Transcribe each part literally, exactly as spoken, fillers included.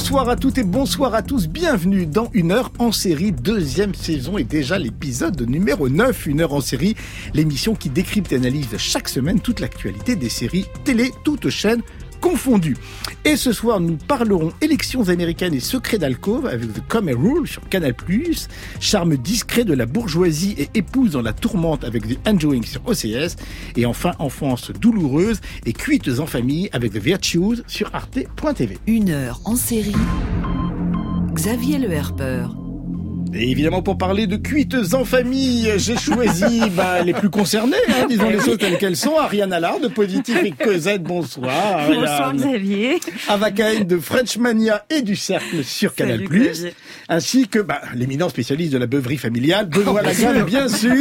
Bonsoir à toutes et bonsoir à tous, bienvenue dans Une heure en série, deuxième saison et déjà l'épisode numéro neuf, Une heure en série, l'émission qui décrypte et analyse chaque semaine toute l'actualité des séries télé, toutes chaînes confondues. Et ce soir, nous parlerons élections américaines et secrets d'alcôve avec The Comey Rule sur Canal plus, charme discret de la bourgeoisie et épouse dans la tourmente avec The Enjoying sur O C S, et enfin enfance douloureuse et cuites en famille avec The Virtues sur arte point t v. Une heure en série, Xavier Le Herper. Et évidemment, pour parler de cuites en famille, j'ai choisi bah, les plus concernés, hein, disons les choses telles qu'elles sont. Ariane Allard de Positif et Cosette, bonsoir. Ariane. Bonsoir Xavier. Ava Cahen de Frenchmania et du Cercle sur Canal plus, ainsi que bah, l'éminent spécialiste de la beuverie familiale, Benoît oh, Lagarde, bien sûr,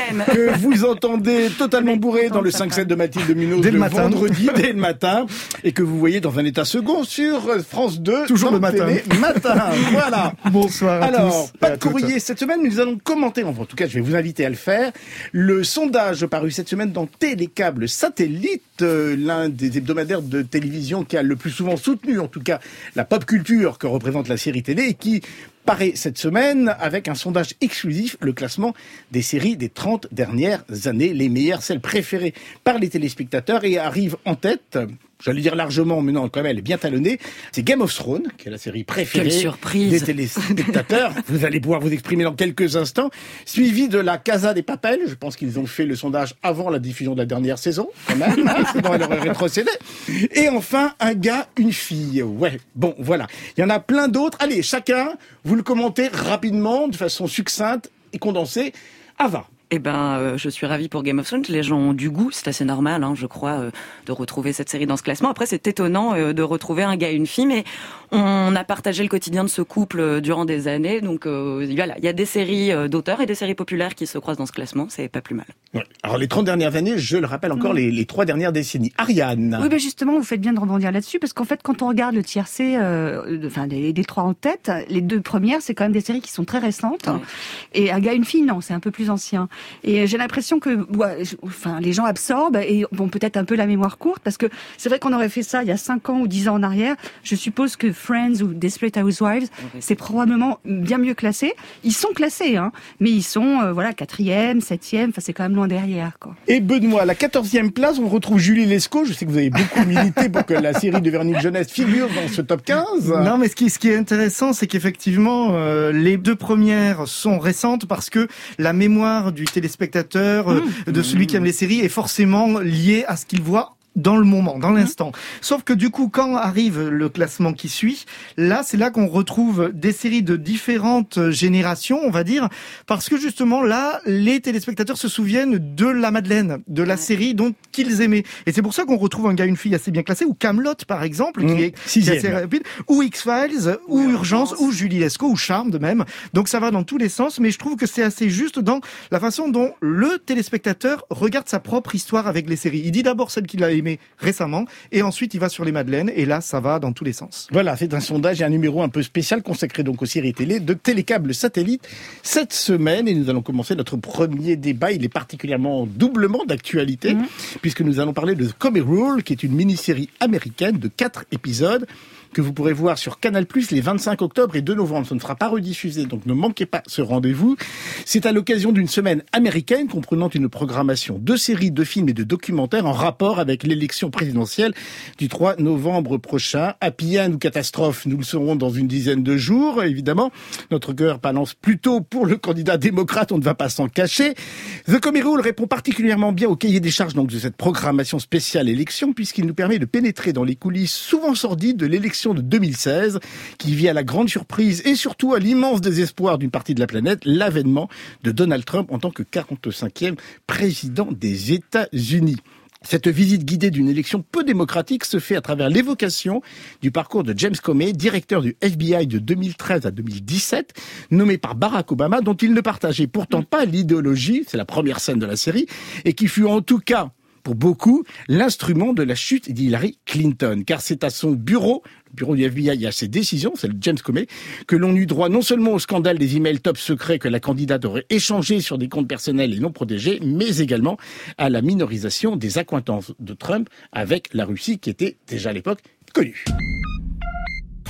que vous entendez totalement bourré dans le cinq sept de Mathilde Munoz dès le, le vendredi, dès le matin, et que vous voyez dans un état second sur France deux. Toujours le matin. Matin, voilà. Bonsoir à Alors, tous. Pas de courrier cette semaine, mais nous allons commenter, en tout cas je vais vous inviter à le faire, le sondage paru cette semaine dans Télécable Satellite, euh, l'un des hebdomadaires de télévision qui a le plus souvent soutenu, en tout cas, la pop culture que représente la série télé, et qui paraît cette semaine avec un sondage exclusif, le classement des séries des trente dernières années, les meilleures, celles préférées par les téléspectateurs, et arrive en tête, j'allais dire largement, mais non, quand même, elle est bien talonnée, c'est Game of Thrones, qui est la série préférée des téléspectateurs. Vous allez pouvoir vous exprimer dans quelques instants, suivi de La Casa des Papel. Je pense qu'ils ont fait le sondage avant la diffusion de la dernière saison, quand même, hein, sinon elle aurait rétrocédé. Et enfin, Un gars, une fille. Ouais, bon, voilà. Il y en a plein d'autres. Allez, chacun, vous le commentez rapidement, de façon succincte et condensée. Ava. Eh ben, euh, je suis ravie pour Game of Thrones. Les gens ont du goût, c'est assez normal, hein, je crois, euh, de retrouver cette série dans ce classement. Après, c'est étonnant euh, de retrouver un gars et une fille, mais on a partagé le quotidien de ce couple euh, durant des années. Donc euh, voilà, il y a des séries euh, d'auteurs et des séries populaires qui se croisent dans ce classement. C'est pas plus mal. Ouais. Alors les trente dernières années, je le rappelle encore, mmh. les, les trois dernières décennies. Ariane. Oui, ben justement, vous faites bien de rebondir là-dessus, parce qu'en fait, quand on regarde le tiercé, euh, enfin les, les trois en tête, les deux premières, c'est quand même des séries qui sont très récentes. Ouais. Et Un gars, une fille, non, c'est un peu plus ancien. Et j'ai l'impression que, ouais, enfin, les gens absorbent et vont peut-être un peu la mémoire courte, parce que c'est vrai qu'on aurait fait ça il y a cinq ans ou dix ans en arrière. Je suppose que Friends ou Desperate Housewives, okay. c'est probablement bien mieux classé. Ils sont classés, hein, mais ils sont, euh, voilà, quatrième, septième. Enfin, c'est quand même loin derrière, quoi. Et Benoît, à la quatorzième place, on retrouve Julie Lescaut. Je sais que vous avez beaucoup milité pour que la série de Véronique Jeunesse figure dans ce top quinze. Non, mais ce qui, ce qui est intéressant, c'est qu'effectivement, euh, les deux premières sont récentes parce que la mémoire du téléspectateur spectateur, euh, mmh. de celui qui aime les séries est forcément lié à ce qu'il voit dans le moment, dans l'instant. Sauf que du coup, quand arrive le classement qui suit, là, c'est là qu'on retrouve des séries de différentes générations, on va dire, parce que justement, là, les téléspectateurs se souviennent de la Madeleine, de la ouais. série dont qu'ils aimaient. Et c'est pour ça qu'on retrouve Un gars, une fille assez bien classé, ou Kaamelott, par exemple, mmh. qui, est, qui est assez rapide, ou X-Files, ou ouais, Urgence, ou Julie Lescaut, ou Charmed même. Donc ça va dans tous les sens, mais je trouve que c'est assez juste dans la façon dont le téléspectateur regarde sa propre histoire avec les séries. Il dit d'abord celle qu'il a aimée récemment, et ensuite il va sur les Madeleines, et là ça va dans tous les sens. Voilà, c'est un sondage et un numéro un peu spécial consacré donc aux séries télé de Télécable Satellite cette semaine, et nous allons commencer notre premier débat. Il est particulièrement doublement d'actualité, mmh. puisque nous allons parler de The Comey Rule, qui est une mini-série américaine de quatre épisodes que vous pourrez voir sur Canal plus, les vingt-cinq octobre et deux novembre. Ça ne sera pas rediffusé, donc ne manquez pas ce rendez-vous. C'est à l'occasion d'une semaine américaine comprenant une programmation de séries, de films et de documentaires en rapport avec l'élection présidentielle du trois novembre prochain. Happy End ou catastrophe, nous le saurons dans une dizaine de jours. Évidemment, notre cœur balance plutôt pour le candidat démocrate, on ne va pas s'en cacher. The Comey Rule répond particulièrement bien au cahier des charges donc, de cette programmation spéciale élection, puisqu'il nous permet de pénétrer dans les coulisses souvent sordides de l'élection de deux mille seize, qui vit à la grande surprise et surtout à l'immense désespoir d'une partie de la planète, l'avènement de Donald Trump en tant que quarante-cinquième président des États-Unis. Cette visite guidée d'une élection peu démocratique se fait à travers l'évocation du parcours de James Comey, directeur du F B I de deux mille treize à deux mille dix-sept, nommé par Barack Obama, dont il ne partageait pourtant pas l'idéologie, c'est la première scène de la série, et qui fut en tout cas, pour beaucoup, l'instrument de la chute d'Hillary Clinton. Car c'est à son bureau, le bureau du F B I, et à ses décisions, c'est le James Comey, que l'on eut droit non seulement au scandale des emails top secrets que la candidate aurait échangés sur des comptes personnels et non protégés, mais également à la minorisation des accointances de Trump avec la Russie, qui était déjà à l'époque connue.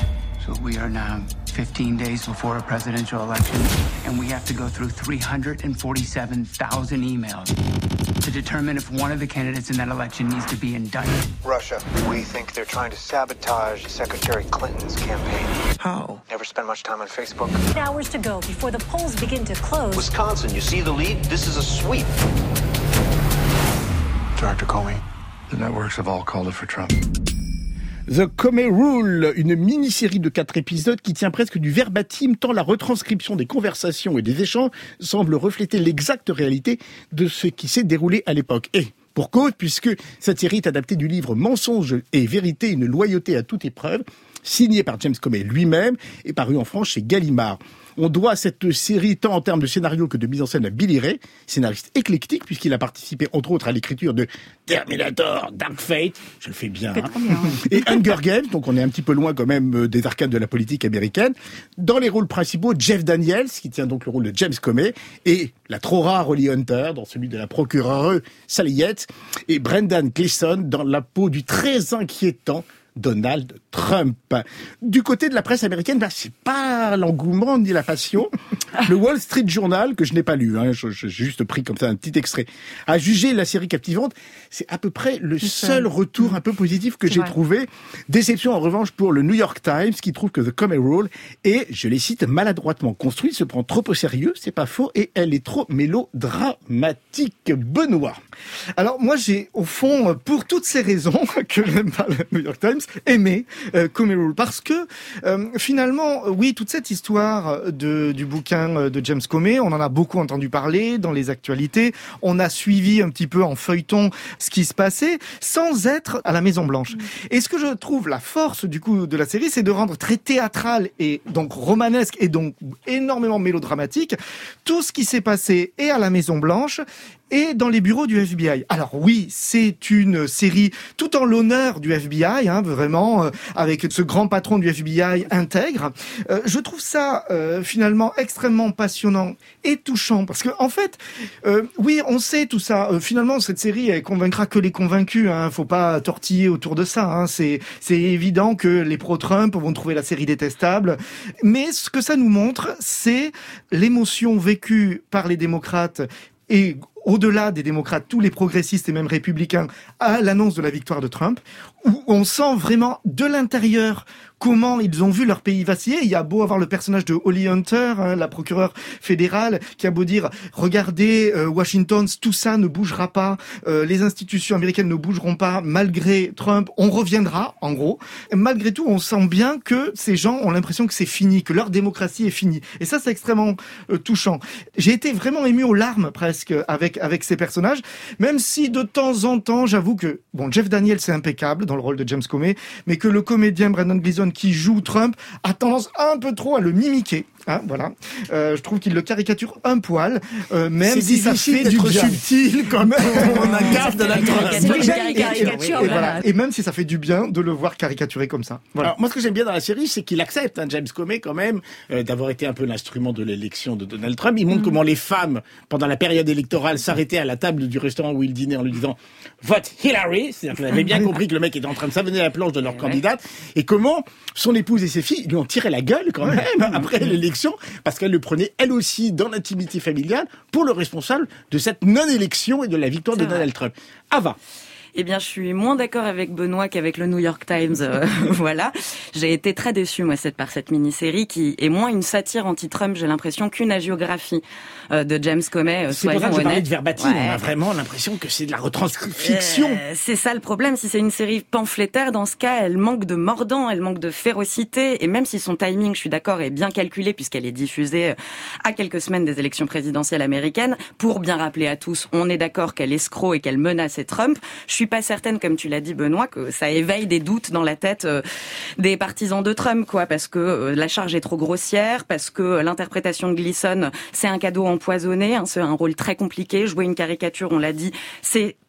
So we are now fifteen days before a presidential election, and we have to go through three hundred forty-seven thousand emails to determine if one of the candidates in that election needs to be indicted. Russia. We think they're trying to sabotage Secretary Clinton's campaign. How? Never spend much time on Facebook. Hours to go before the polls begin to close. Wisconsin, you see the lead? This is a sweep. Director Comey, the networks have all called it for Trump. The Comey Rule, une mini-série de quatre épisodes qui tient presque du verbatim tant la retranscription des conversations et des échanges semble refléter l'exacte réalité de ce qui s'est déroulé à l'époque. Et pour cause, puisque cette série est adaptée du livre Mensonges et vérité, une loyauté à toute épreuve, signé par James Comey lui-même et paru en France chez Gallimard. On doit cette série tant en termes de scénario que de mise en scène à Billy Ray, scénariste éclectique puisqu'il a participé entre autres à l'écriture de Terminator, Dark Fate, je le fais bien, hein, bien hein. et Hunger Games, donc on est un petit peu loin quand même des arcanes de la politique américaine. Dans les rôles principaux, Jeff Daniels, qui tient donc le rôle de James Comey, et la trop rare Holly Hunter, dans celui de la procureure Sally Yates, et Brendan Gleeson dans la peau du très inquiétant Donald Trump. Du côté de la presse américaine, bah, c'est pas l'engouement ni la passion. Le Wall Street Journal, que je n'ai pas lu, hein, j'ai juste pris comme ça un petit extrait, a jugé la série captivante. C'est à peu près le seul retour un peu positif que c'est j'ai vrai. trouvé. Déception en revanche pour le New York Times, qui trouve que The Comey Rule est, je les cite, maladroitement construite, se prend trop au sérieux, c'est pas faux, et elle est trop mélodramatique. Benoît. Alors moi j'ai au fond, pour toutes ces raisons que j'aime pas le New York Times, aimé euh, Comey Rule, parce que euh, finalement, oui, toute cette histoire de, du bouquin de James Comey, on en a beaucoup entendu parler dans les actualités, on a suivi un petit peu en feuilleton ce qui se passait, sans être à la Maison Blanche. Mmh. Et ce que je trouve la force du coup de la série, c'est de rendre très théâtral et donc romanesque et donc énormément mélodramatique tout ce qui s'est passé et à la Maison Blanche et dans les bureaux du F B I. Alors oui, c'est une série tout en l'honneur du F B I, hein, vraiment, euh, avec ce grand patron du F B I intègre. Euh, je trouve ça euh, finalement extrêmement passionnant et touchant, parce que en fait, euh, oui, on sait tout ça. Euh, finalement, cette série, elle convaincra que les convaincus. Hein, faut pas tortiller autour de ça. Hein, c'est c'est évident que les pro-Trump vont trouver la série détestable, mais ce que ça nous montre, c'est l'émotion vécue par les démocrates et au-delà des démocrates, tous les progressistes et même républicains, à l'annonce de la victoire de Trump, où on sent vraiment de l'intérieur comment ils ont vu leur pays vaciller. Il y a beau avoir le personnage de Holly Hunter, hein, la procureure fédérale, qui a beau dire « Regardez, euh, Washington, tout ça ne bougera pas, euh, les institutions américaines ne bougeront pas, malgré Trump, on reviendra, en gros. » Malgré tout, on sent bien que ces gens ont l'impression que c'est fini, que leur démocratie est finie. Et ça, c'est extrêmement euh, touchant. J'ai été vraiment ému aux larmes, presque, avec avec ces personnages, même si de temps en temps, j'avoue que, bon, Jeff Daniels, c'est impeccable dans le rôle de James Comey, mais que le comédien Brendan Gleeson qui joue Trump a tendance un peu trop à le mimiquer. Hein, voilà. Euh, je trouve qu'il le caricature un poil, euh, même c'est si ça fait du bien. Subtil quand même. On a garde de la caricature. Et, voilà. Et même si ça fait du bien de le voir caricaturé comme ça. Voilà. Alors, moi, ce que j'aime bien dans la série, c'est qu'il accepte, hein, James Comey, quand même, euh, d'avoir été un peu l'instrument de l'élection de Donald Trump. Il montre mmh. comment les femmes, pendant la période électorale, s'arrêtaient à la table du restaurant où il dînait en lui disant « Vote Hillary !» C'est-à-dire qu'elle avait bien compris que le mec était en train de savonner la planche de leur candidate. Et comment son épouse et ses filles lui ont tiré la gueule, quand même, après l'élection, parce qu'elle le prenait, elle aussi, dans l'intimité familiale, pour le responsable de cette non-élection et de la victoire C'est de Donald vrai. Trump. Ava. Eh bien, je suis moins d'accord avec Benoît qu'avec le New York Times. Euh, voilà. J'ai été très déçue, moi, cette, par cette mini-série qui est moins une satire anti-Trump, j'ai l'impression, qu'une hagiographie euh, de James Comey. Euh, c'est pour ça que je parlais de verbatim. Ouais. On a vraiment l'impression que c'est de la retranscription. Euh, c'est ça le problème. Si c'est une série pamphlétaire, dans ce cas, elle manque de mordant, elle manque de férocité. Et même si son timing, je suis d'accord, est bien calculé puisqu'elle est diffusée à quelques semaines des élections présidentielles américaines, pour bien rappeler à tous, on est d'accord qu'elle escroc et qu'elle menaçait Trump. Je suis pas certaine, comme tu l'as dit Benoît, que ça éveille des doutes dans la tête euh, des partisans de Trump, quoi, parce que euh, la charge est trop grossière, parce que euh, l'interprétation de Gleeson, c'est un cadeau empoisonné, hein, c'est un rôle très compliqué. Jouer une caricature, on l'a dit, c'est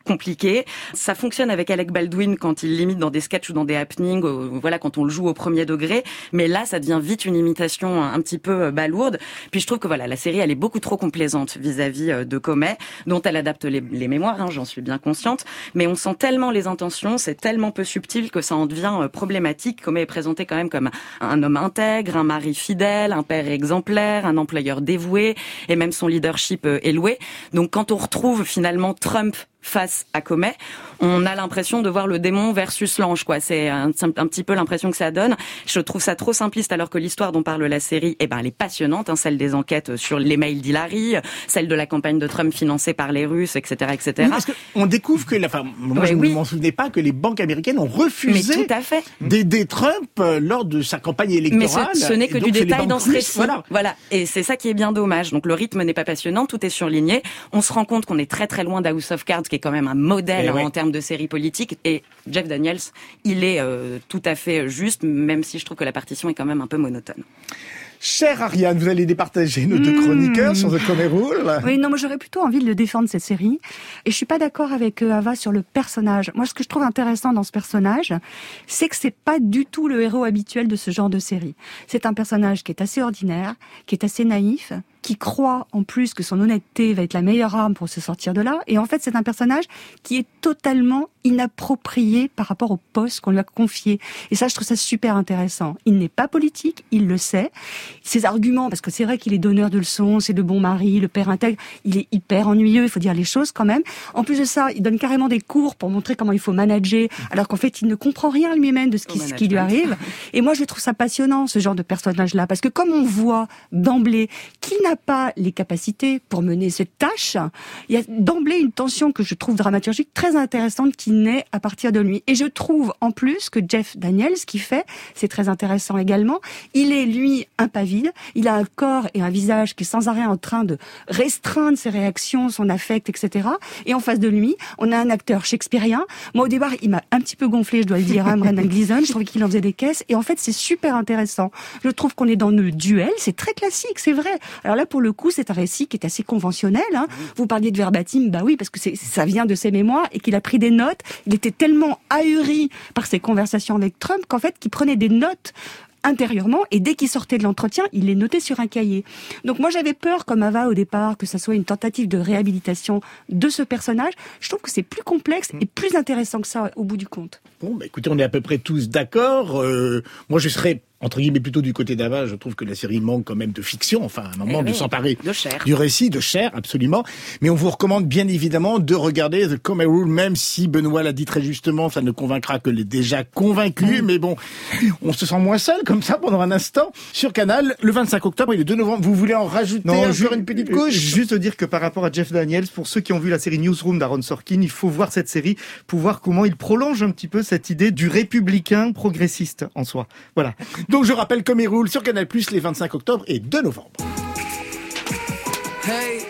compliqué. Ça fonctionne avec Alec Baldwin quand il l'imite dans des sketchs ou dans des happenings, euh, voilà, quand on le joue au premier degré. Mais là, ça devient vite une imitation un petit peu balourde. Puis je trouve que voilà, la série, elle est beaucoup trop complaisante vis-à-vis de Comet, dont elle adapte les, les mémoires, hein, j'en suis bien consciente. Mais on sent tellement les intentions, c'est tellement peu subtil que ça en devient problématique. Comet est présenté quand même comme un homme intègre, un mari fidèle, un père exemplaire, un employeur dévoué, et même son leadership est loué. Donc quand on retrouve finalement Trump face à Comet, on a l'impression de voir le démon versus l'ange, quoi. C'est un, un petit peu l'impression que ça donne. Je trouve ça trop simpliste, alors que l'histoire dont parle la série, eh ben, elle est passionnante, hein, celle des enquêtes sur les mails d'Hillary, celle de la campagne de Trump financée par les Russes, et cetera, et cetera. Oui, parce qu'on découvre que, enfin, moi, ouais, je ne oui. m'en souvenais pas que les banques américaines ont refusé Mais tout à fait. d'aider Trump lors de sa campagne électorale. Mais ce, ce n'est que du détail dans ce récit. Voilà. voilà. Et c'est ça qui est bien dommage. Donc le rythme n'est pas passionnant, tout est surligné. On se rend compte qu'on est très très loin d'House of Cards, qui est quand même un modèle hein, ouais. en termes de série politique. Et Jeff Daniels, il est euh, tout à fait juste, même si je trouve que la partition est quand même un peu monotone. Chère Ariane, vous allez départager nos deux chroniqueurs mmh. sur The Comet Rule. Oui, non, moi j'aurais plutôt envie de le défendre, cette série. Et je suis pas d'accord avec euh, Ava sur le personnage. Moi, ce que je trouve intéressant dans ce personnage, c'est que c'est pas du tout le héros habituel de ce genre de série. C'est un personnage qui est assez ordinaire, qui est assez naïf, qui croit en plus que son honnêteté va être la meilleure arme pour se sortir de là. Et en fait, c'est un personnage qui est totalement inapproprié par rapport au poste qu'on lui a confié. Et ça, je trouve ça super intéressant. Il n'est pas politique, il le sait. Ses arguments, parce que c'est vrai qu'il est donneur de leçons, c'est le bon mari, le père intègre, il est hyper ennuyeux, il faut dire les choses quand même. En plus de ça, il donne carrément des cours pour montrer comment il faut manager, alors qu'en fait, il ne comprend rien lui-même de ce qui, ce qui lui arrive. Et moi, je trouve ça passionnant, ce genre de personnage-là, parce que comme on voit d'emblée qu'il n'a pas les capacités pour mener cette tâche, il y a d'emblée une tension que je trouve dramaturgique très intéressante qui naît à partir de lui. Et je trouve en plus que Jeff Daniels, ce qu'il fait, c'est très intéressant également, il est lui impavide, il a un corps et un visage qui est sans arrêt en train de restreindre ses réactions, son affect, et cetera. Et en face de lui, on a un acteur shakespearien. Moi au départ, il m'a un petit peu gonflé, je dois le dire, hein, Brendan Gleeson, je trouvais qu'il en faisait des caisses, et en fait c'est super intéressant. Je trouve qu'on est dans le duel, c'est très classique, c'est vrai. Alors là, pour le coup, c'est un récit qui est assez conventionnel. Hein. Vous parliez de verbatim, bah oui, parce que c'est, ça vient de ses mémoires et qu'il a pris des notes. Il était tellement ahuri par ses conversations avec Trump qu'en fait, qu'il prenait des notes intérieurement, et dès qu'il sortait de l'entretien, il les notait sur un cahier. Donc moi j'avais peur, comme Ava au départ, que ça soit une tentative de réhabilitation de ce personnage. Je trouve que c'est plus complexe et plus intéressant que ça au bout du compte. Bon, bah écoutez, on est à peu près tous d'accord. Euh, moi je serais entre guillemets plutôt du côté d'Ava, je trouve que la série manque quand même de fiction, enfin un moment oui, de s'emparer de chair. du récit, de chair, absolument. Mais on vous recommande bien évidemment de regarder The Comet Rule, même si Benoît l'a dit très justement, ça ne convaincra que les déjà convaincus, mmh. mais bon, on se sent moins seul comme ça pendant un instant sur Canal, le vingt-cinq octobre et le deux novembre. Vous voulez en rajouter non, encore une petite couche? Juste dire que par rapport à Jeff Daniels, pour ceux qui ont vu la série Newsroom d'Aaron Sorkin, il faut voir cette série pour voir comment il prolonge un petit peu cette idée du républicain progressiste en soi. Voilà. Donc je rappelle Comet Rule sur Canal plus, les vingt-cinq octobre et deux novembre. Hey,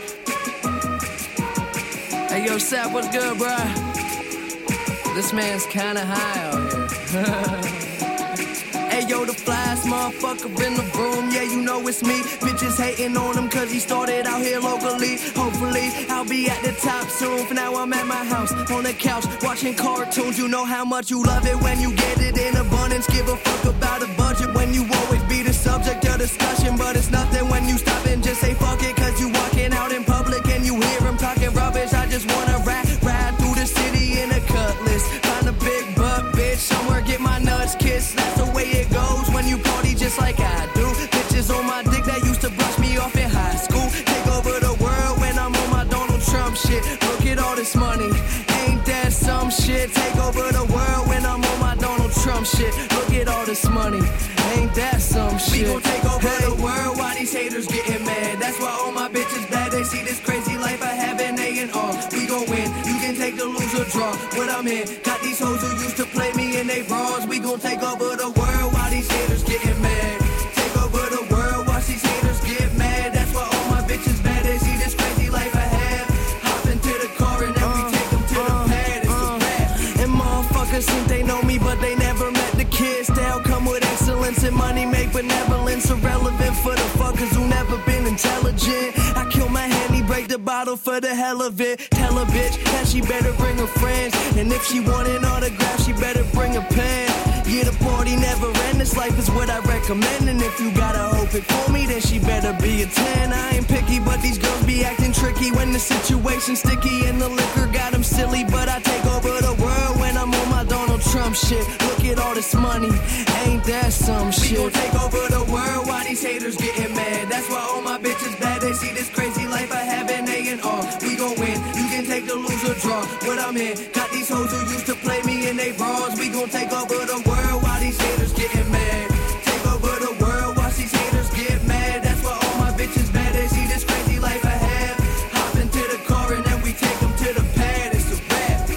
hey yo, Sap, what's good, bro? This man's kinda high out here. Hey yo, the flyest motherfucker in the room, yeah, you know it's me. Bitches hating on him cause he started out here locally. Hopefully, I'll be at the top soon. For now, I'm at my house, on the couch, watching cartoons. You know how much you love it when you get it in abundance. Give a fuck about a budget when you always be the subject of discussion. But it's nothing when you stop and just say fuck it. Cause you walking out in public and you hear him talking rubbish. I just wanna ride, ride through the city in a cutlass. Find a big butt, bitch, somewhere get my nuts kissed. That's the way it goes when you party just like I do. Bitches on my dick that used to brush me off in high school. Take over the world when I'm on my Donald Trump shit. Look at all this money, ain't that some shit? Take over the world when I'm on my Donald Trump shit. Look at all this money, ain't that some shit? We gon' take over hey. the world while these haters getting mad. That's why all my bitches bad. They see this crazy life I have and they in awe. We gon' win, you can take the lose or draw. What I'm in, got these hoes who used to play me in they bras. We gon' take over the world while these haters getting mad. Take over the world while these haters get mad. That's why all my bitches bad. They see this crazy life I have. Hop into the car and then we take them to the pad. It's a rap. And motherfuckers think they know me but they never met the kid. Style come with excellence and money make benevolence irrelevant for the fuckers who never been intelligent. I kill my hand, he break the bottle for the hell of it. Tell a bitch that she better bring her friends. And if she want an autograph, she better bring a pen. Yeah, the party never end. This life is what I recommend. And if you gotta hope it for me, then she better be a ten. I ain't picky, but these girls be acting tricky when the situation's sticky and the liquor got them silly. But I take over the world when I'm on my Donald Trump shit. Look at all this money, ain't that some shit? We gon' take over the world while these haters getting mad. That's why all my bitches bad. They see this crazy life I have and they in awe. We gon' win, you can take the lose or draw. What I'm in, got these hoes who used to play me in they bras. We gon' take over the world while these haters getting mad. Take over the world while these haters get mad. That's why all my bitches bad. They see this crazy life I have. Hop into the car and then we take them to the pad. It's a wrap.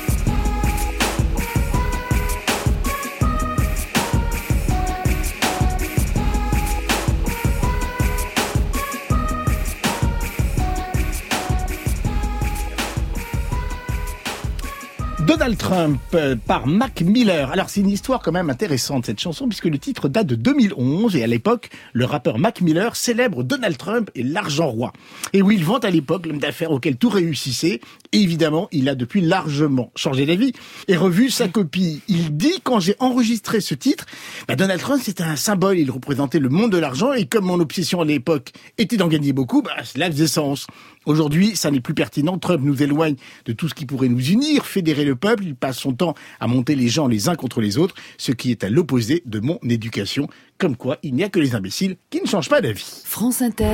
Donald Trump euh, par Mac Miller. Alors c'est une histoire quand même intéressante cette chanson puisque le titre date de deux mille onze et à l'époque le rappeur Mac Miller célèbre Donald Trump et l'argent roi. Et oui, il vante à l'époque l'homme d'affaires auquel tout réussissait et évidemment il a depuis largement changé d'avis et revu sa copie. Il dit quand j'ai enregistré ce titre, bah Donald Trump c'était un symbole, il représentait le monde de l'argent et comme mon obsession à l'époque était d'en gagner beaucoup, bah cela faisait sens. Aujourd'hui, ça n'est plus pertinent. Trump nous éloigne de tout ce qui pourrait nous unir, fédérer le peuple. Il passe son temps à monter les gens les uns contre les autres, ce qui est à l'opposé de mon éducation. Comme quoi, il n'y a que les imbéciles qui ne changent pas d'avis. France Inter.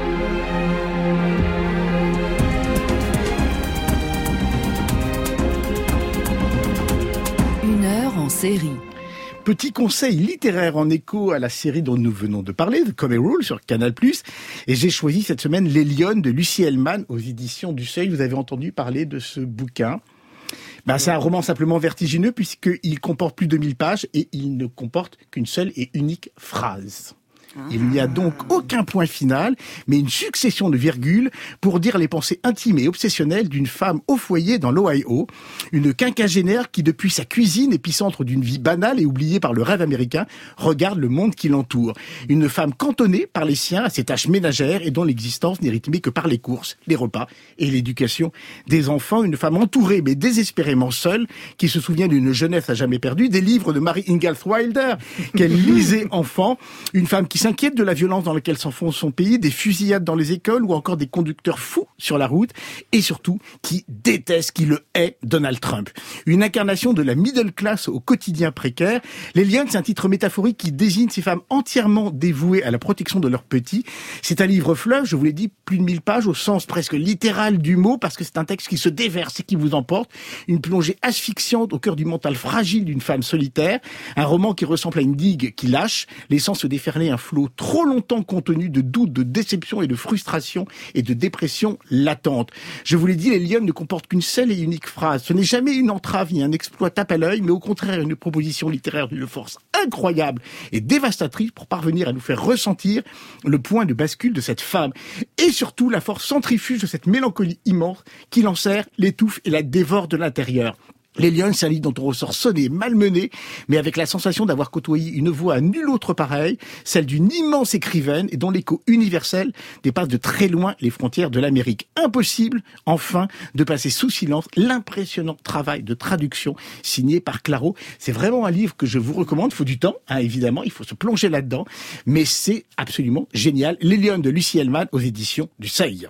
Une heure en série. Petit conseil littéraire en écho à la série dont nous venons de parler, The Comey Rule sur Canal plus. Et j'ai choisi cette semaine Les Lionnes de Lucie Hellman aux éditions du Seuil. Vous avez entendu parler de ce bouquin. Ben, c'est un roman simplement vertigineux puisqu'il comporte plus de mille pages et il ne comporte qu'une seule et unique phrase. Il n'y a donc aucun point final, mais une succession de virgules pour dire les pensées intimes et obsessionnelles d'une femme au foyer dans l'Ohio, une quinquagénaire qui, depuis sa cuisine, épicentre d'une vie banale et oubliée par le rêve américain, regarde le monde qui l'entoure. Une femme cantonnée par les siens à ses tâches ménagères et dont l'existence n'est rythmée que par les courses, les repas et l'éducation des enfants. Une femme entourée mais désespérément seule, qui se souvient d'une jeunesse à jamais perdue, des livres de Mary Ingalls Wilder qu'elle lisait enfant, une femme qui s'inquiète de la violence dans laquelle s'enfonce son pays, des fusillades dans les écoles ou encore des conducteurs fous sur la route et surtout qui déteste, qui le hait, Donald Trump. Une incarnation de la middle class au quotidien précaire. Les Lionnes, c'est un titre métaphorique qui désigne ces femmes entièrement dévouées à la protection de leurs petits. C'est un livre fleuve, je vous l'ai dit, plus de mille pages au sens presque littéral du mot parce que c'est un texte qui se déverse et qui vous emporte. Une plongée asphyxiante au cœur du mental fragile d'une femme solitaire. Un roman qui ressemble à une digue qui lâche, laissant se déferler un flot trop longtemps contenu de doutes, de déception et de frustration et de dépression latente. Je vous l'ai dit, Les Lionnes ne comportent qu'une seule et unique phrase. Ce n'est jamais une entrave ni un exploit tape à l'œil, mais au contraire une proposition littéraire d'une force incroyable et dévastatrice pour parvenir à nous faire ressentir le point de bascule de cette femme et surtout la force centrifuge de cette mélancolie immense qui l'enserre, l'étouffe et la dévore de l'intérieur. Les Lionnes, c'est un livre dont on ressort sonné, malmené, mais avec la sensation d'avoir côtoyé une voix à nulle autre pareille, celle d'une immense écrivaine et dont l'écho universel dépasse de très loin les frontières de l'Amérique. Impossible, enfin, de passer sous silence l'impressionnant travail de traduction signé par Claro. C'est vraiment un livre que je vous recommande. Il faut du temps, hein, évidemment, il faut se plonger là-dedans, mais c'est absolument génial. Les Lionnes de Lucie Hellman aux éditions du Seuil.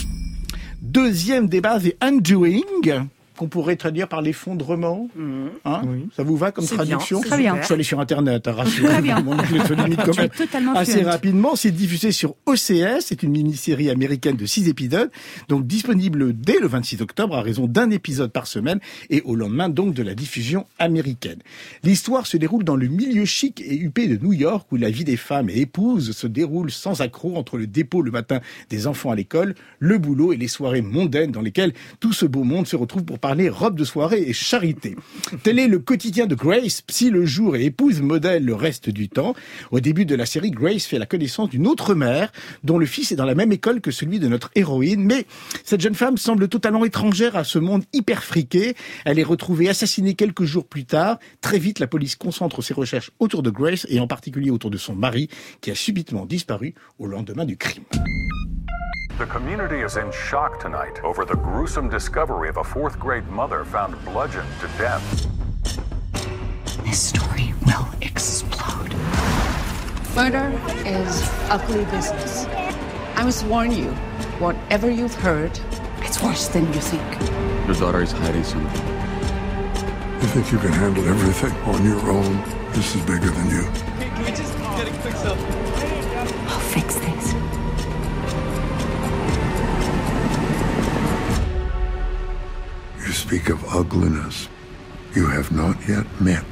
Deuxième débat, The Undoing, qu'on pourrait traduire par l'effondrement. Mmh. Hein oui. Ça vous va comme c'est traduction? Bien, très bien. Je suis allé sur Internet, hein, rassurez-vous. Mon anglais se limite quand même assez fluent. Rapidement. C'est diffusé sur O C S. C'est une mini-série américaine de six épisodes, donc disponible dès le vingt-six octobre à raison d'un épisode par semaine et au lendemain donc de la diffusion américaine. L'histoire se déroule dans le milieu chic et huppé de New York où la vie des femmes et épouses se déroule sans accroc entre le dépôt le matin des enfants à l'école, le boulot et les soirées mondaines dans lesquelles tout ce beau monde se retrouve pour parler robe de soirée et charité. Tel est le quotidien de Grace, psy le jour et épouse modèle le reste du temps. Au début de la série, Grace fait la connaissance d'une autre mère, dont le fils est dans la même école que celui de notre héroïne, mais cette jeune femme semble totalement étrangère à ce monde hyper friqué. Elle est retrouvée assassinée quelques jours plus tard. Très vite, la police concentre ses recherches autour de Grace et en particulier autour de son mari, qui a subitement disparu au lendemain du crime. The community is in shock tonight over the gruesome discovery of a fourth grade mother found bludgeoned to death. This story will explode. Murder is ugly business. I must warn you, whatever you've heard, it's worse than you think. Your daughter is hiding something. You think you can handle everything on your own? This is bigger than you. Hey, can we just get a quick selfie? I'll fix this. You speak of ugliness. You have not yet met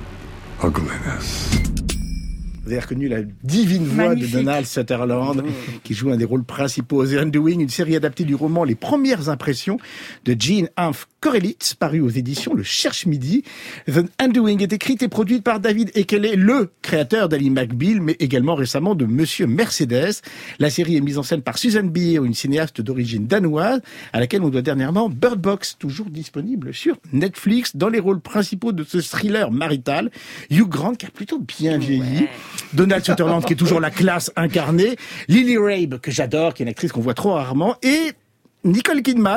ugliness. Vous avez reconnu la divine voix Magnifique. de Donald Sutherland, qui joue un des rôles principaux. The Undoing, une série adaptée du roman Les Premières Impressions de Jean Humph Korelitz, paru aux éditions Le Cherche-Midi. The Undoing est écrite et produite par David Eckeley, le créateur d'Ally McBeal, mais également récemment de Monsieur Mercedes. La série est mise en scène par Susan Beer, une cinéaste d'origine danoise, à laquelle on doit dernièrement Bird Box, toujours disponible sur Netflix. Dans les rôles principaux de ce thriller marital, Hugh Grant, qui a plutôt bien vieilli, ouais. Donald Sutherland, qui est toujours la classe incarnée, Lily Rabe, que j'adore, qui est une actrice qu'on voit trop rarement, et Nicole Kidman,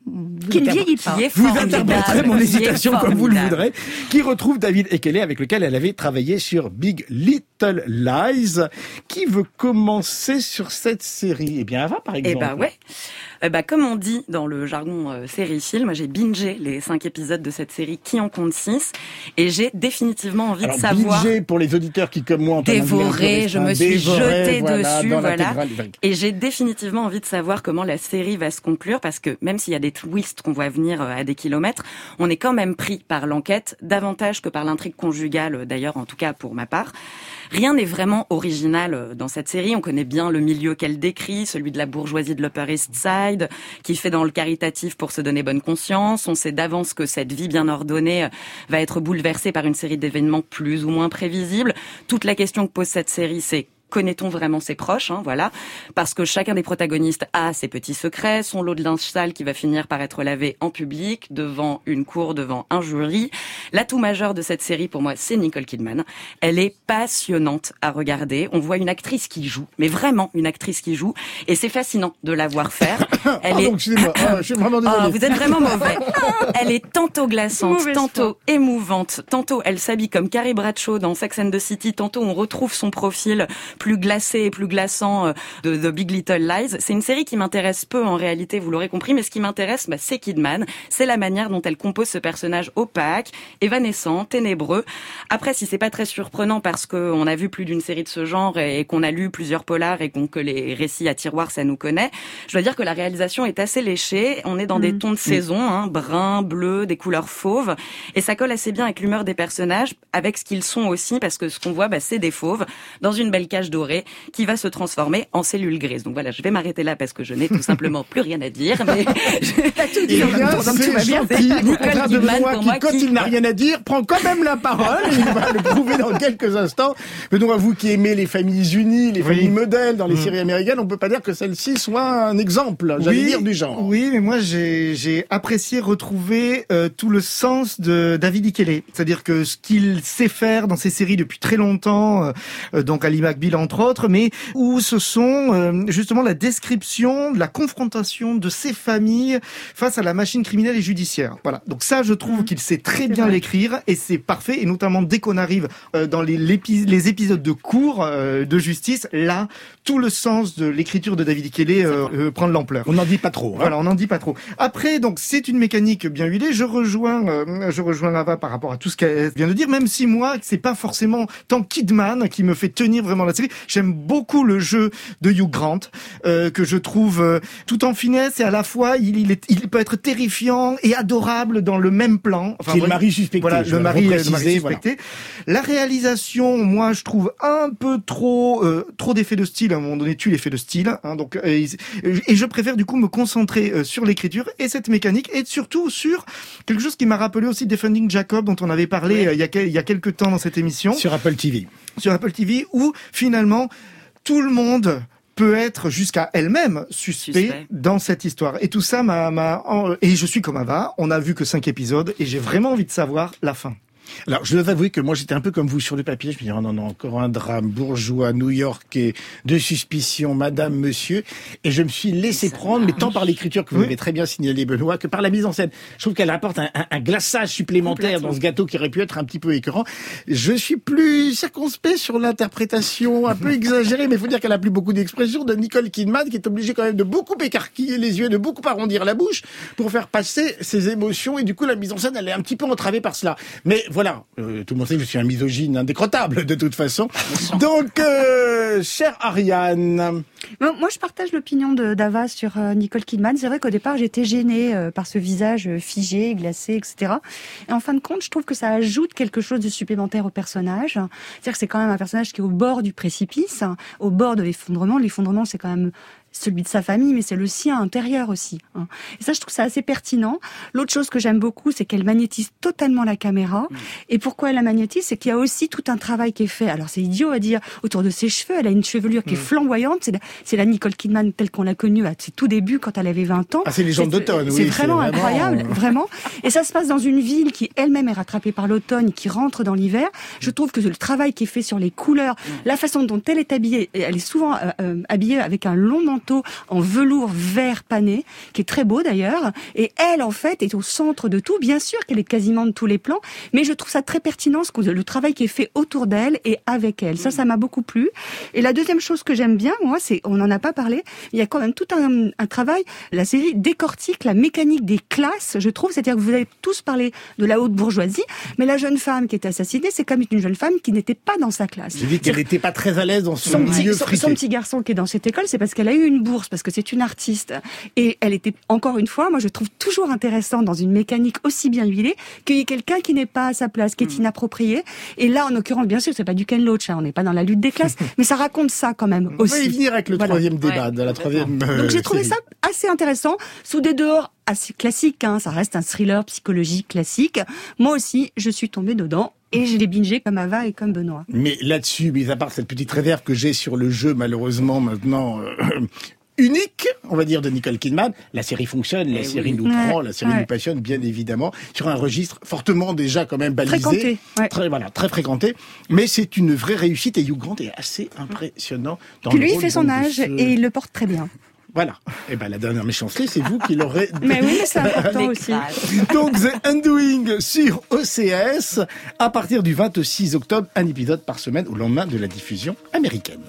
qui ne vieillit pas. Vous interpréterez mon hésitation comme vous le voudrez, qui retrouve David Eckeley, avec lequel elle avait travaillé sur Big Little Lies. Qui veut commencer sur cette série? Eh bien, Ava, par exemple. Eh ben ouais. Eh ben, comme on dit dans le jargon euh, série-film, moi j'ai bingé les cinq épisodes de cette série qui en compte six, et j'ai définitivement envie Alors, de savoir. Bingé, pour les auditeurs qui, comme moi, ont dévoré, je me suis jetée voilà, dessus, voilà. L'intégrale. Et j'ai définitivement envie de savoir comment la série va se conclure, parce que même s'il y a des twists qu'on voit venir à des kilomètres, on est quand même pris par l'enquête, davantage que par l'intrigue conjugale, d'ailleurs, en tout cas pour ma part. Rien n'est vraiment original dans cette série. On connaît bien le milieu qu'elle décrit, celui de la bourgeoisie de l'Upper East Side, qui fait dans le caritatif pour se donner bonne conscience. On sait d'avance que cette vie bien ordonnée va être bouleversée par une série d'événements plus ou moins prévisibles. Toute la question que pose cette série, c'est: connaît-on vraiment ses proches, hein, voilà, parce que chacun des protagonistes a ses petits secrets, son lot de linge sale qui va finir par être lavé en public, devant une cour, devant un jury. L'atout majeur de cette série, pour moi, c'est Nicole Kidman. Elle est passionnante à regarder. On voit une actrice qui joue, mais vraiment une actrice qui joue, et c'est fascinant de la voir faire. Elle Pardon, est... excusez-moi, oh, je suis vraiment désolé. Oh, vous êtes vraiment mauvais. Elle est tantôt glaçante, Mauvaise tantôt foi. émouvante, tantôt elle s'habille comme Carrie Bradshaw dans Sex and the City, tantôt on retrouve son profil plus glacé et plus glaçant de The Big Little Lies. C'est une série qui m'intéresse peu en réalité, vous l'aurez compris, mais ce qui m'intéresse, bah, c'est Kidman. C'est la manière dont elle compose ce personnage opaque, évanescent, ténébreux. Après, si c'est pas très surprenant parce qu'on a vu plus d'une série de ce genre et qu'on a lu plusieurs polars et qu'on, que les récits à tiroir, ça nous connaît, je dois dire que la réalisation est assez léchée. On est dans mmh. des tons de saison, hein, brun, bleu, des couleurs fauves, et ça colle assez bien avec l'humeur des personnages, avec ce qu'ils sont aussi, parce que ce qu'on voit, bah, c'est des fauves dans une belle cage dorée qui va se transformer en cellules grises. Donc voilà, je vais m'arrêter là parce que je n'ai tout simplement plus rien à dire. Mais je... T'as tout dit. Eh bien, c'est gentil. Au contraire de Benoît qui, quand qui... il n'a rien à dire, prend quand même la parole. Et il va le prouver dans quelques instants. Benoît, vous qui aimez les familles unies, les oui. familles modèles dans les mmh. séries américaines, on peut pas dire que celle-ci soit un exemple, j'allais oui, dire, du genre. Oui, mais moi j'ai, j'ai apprécié retrouver euh, tout le sens de David Eckeley. C'est-à-dire que ce qu'il sait faire dans ses séries depuis très longtemps, euh, donc Ally McBeal entre autres, mais où ce sont euh, justement la description de la confrontation de ces familles face à la machine criminelle et judiciaire. Voilà. Donc ça, je trouve mmh. qu'il sait très c'est bien vrai. l'écrire, et c'est parfait. Et notamment dès qu'on arrive euh, dans les, les épisodes de cours euh, de justice, là, tout le sens de l'écriture de David Eckeley euh, euh, prend de l'ampleur. On n'en dit pas trop. Hein. Voilà, on n'en dit pas trop. Après, donc c'est une mécanique bien huilée. Je rejoins, euh, je rejoins Ava par rapport à tout ce qu'elle vient de dire. Même si moi, c'est pas forcément tant Kidman qui me fait tenir vraiment la série. J'aime beaucoup le jeu de Hugh Grant euh, que je trouve euh, tout en finesse, et à la fois il, il, est, il peut être terrifiant et adorable dans le même plan. Enfin, c'est le mari suspecté. Voilà, le mari, le mari suspecté. Voilà. La réalisation, moi, je trouve un peu trop, euh, trop d'effets de style. À un moment donné, tue l'effet de style. Hein, donc, euh, et je préfère du coup me concentrer euh, sur l'écriture et cette mécanique, et surtout sur quelque chose qui m'a rappelé aussi Defending Jacob, dont on avait parlé oui. euh, il y a il y a quelques temps dans cette émission. Sur Apple T V. Sur Apple T V, où finalement tout le monde peut être jusqu'à elle-même suspect, suspect dans cette histoire. Et tout ça m'a, m'a, et je suis comme Ava, on a vu que cinq épisodes, et j'ai vraiment envie de savoir la fin. Alors, je dois avouer que moi, j'étais un peu comme vous sur le papier. Je me disais, oh non, non, encore un drame bourgeois, new-yorkais, de suspicion, madame, monsieur. Et je me suis laissé prendre, mais tant par l'écriture que vous Oui. avez très bien signalé, Benoît, que par la mise en scène. Je trouve qu'elle apporte un, un, un glaçage supplémentaire dans ce gâteau qui aurait pu être un petit peu écœurant. Je suis plus circonspect sur l'interprétation un peu exagérée, mais il faut dire qu'elle a plus beaucoup d'expressions de Nicole Kidman, qui est obligée quand même de beaucoup écarquiller les yeux, de beaucoup arrondir la bouche pour faire passer ses émotions. Et du coup, la mise en scène, elle est un petit peu entravée par cela. Mais voilà, euh, tout le monde sait que je suis un misogyne indécrottable de toute façon. Donc, euh, chère Ariane... Bon, moi, je partage l'opinion de d'Ava sur euh, Nicole Kidman. C'est vrai qu'au départ, j'étais gênée euh, par ce visage euh, figé, glacé, et cetera. Et en fin de compte, je trouve que ça ajoute quelque chose de supplémentaire au personnage. C'est-à-dire que c'est quand même un personnage qui est au bord du précipice, hein, au bord de l'effondrement. L'effondrement, c'est quand même celui de sa famille, mais c'est le sien intérieur aussi. Hein. Et ça, je trouve ça assez pertinent. L'autre chose que j'aime beaucoup, c'est qu'elle magnétise totalement la caméra. Mmh. Et pourquoi elle la magnétise, c'est qu'il y a aussi tout un travail qui est fait. Alors, c'est idiot à dire, autour de ses cheveux, elle a une chevelure qui mmh. est flamboyante. C'est la, c'est la Nicole Kidman telle qu'on l'a connue à ses tout débuts, quand elle avait vingt ans. Ah, c'est Légende d'automne, oui. C'est vraiment, c'est vraiment incroyable, vraiment. Et ça se passe dans une ville qui elle-même est rattrapée par l'automne, qui rentre dans l'hiver. Je trouve que le travail qui est fait sur les couleurs, mmh. la façon dont elle est habillée, elle est souvent euh, euh, habillée avec un long manteau en velours vert pané, qui est très beau d'ailleurs, et elle en fait est au centre de tout. Bien sûr qu'elle est quasiment de tous les plans, mais je trouve ça très pertinent, ce que, le travail qui est fait autour d'elle et avec elle. Ça, ça m'a beaucoup plu. Et la deuxième chose que j'aime bien, moi, c'est, on n'en a pas parlé, il y a quand même tout un, un travail, la série décortique la mécanique des classes, je trouve, c'est-à-dire que vous avez tous parlé de la haute bourgeoisie, mais la jeune femme qui est assassinée, c'est comme une jeune femme qui n'était pas dans sa classe. J'ai dit qu'elle n'était pas très à l'aise dans son, son milieu petit, son, frité. Son petit garçon qui est dans cette école, c'est parce qu'elle a eu une bourse, parce que c'est une artiste. Et elle était, encore une fois, moi je trouve toujours intéressant dans une mécanique aussi bien huilée qu'il y ait quelqu'un qui n'est pas à sa place, qui est inapproprié. Et là, en l'occurrence, bien sûr, c'est pas du Ken Loach, hein, on n'est pas dans la lutte des classes, mais ça raconte ça quand même aussi. On va y venir avec le voilà. troisième débat, Ouais. de la troisième euh, Donc j'ai trouvé série. ça assez intéressant, sous des dehors assez classiques, hein, ça reste un thriller psychologique classique. Moi aussi, je suis tombée dedans. Et je l'ai bingé comme Ava et comme Benoît. Mais là-dessus, mis à part cette petite réserve que j'ai sur le jeu, malheureusement, maintenant... Euh, unique, on va dire, de Nicole Kidman. La série fonctionne, la Et série oui. nous Ouais, prend, la série ouais. nous passionne, bien évidemment, sur un registre fortement déjà quand même balisé. Fréquenté, ouais. Très, voilà, très fréquenté. Mais c'est une vraie réussite et Hugh Grant est assez impressionnant. Dans Puis le lui, il rôle fait son donc de âge ce- et il le porte très bien. Voilà. Et ben la dernière méchanceté, c'est vous qui l'aurez... Mais oui, mais c'est important aussi. Donc, The Undoing sur O C S, à partir du vingt-six octobre, un épisode par semaine au lendemain de la diffusion américaine.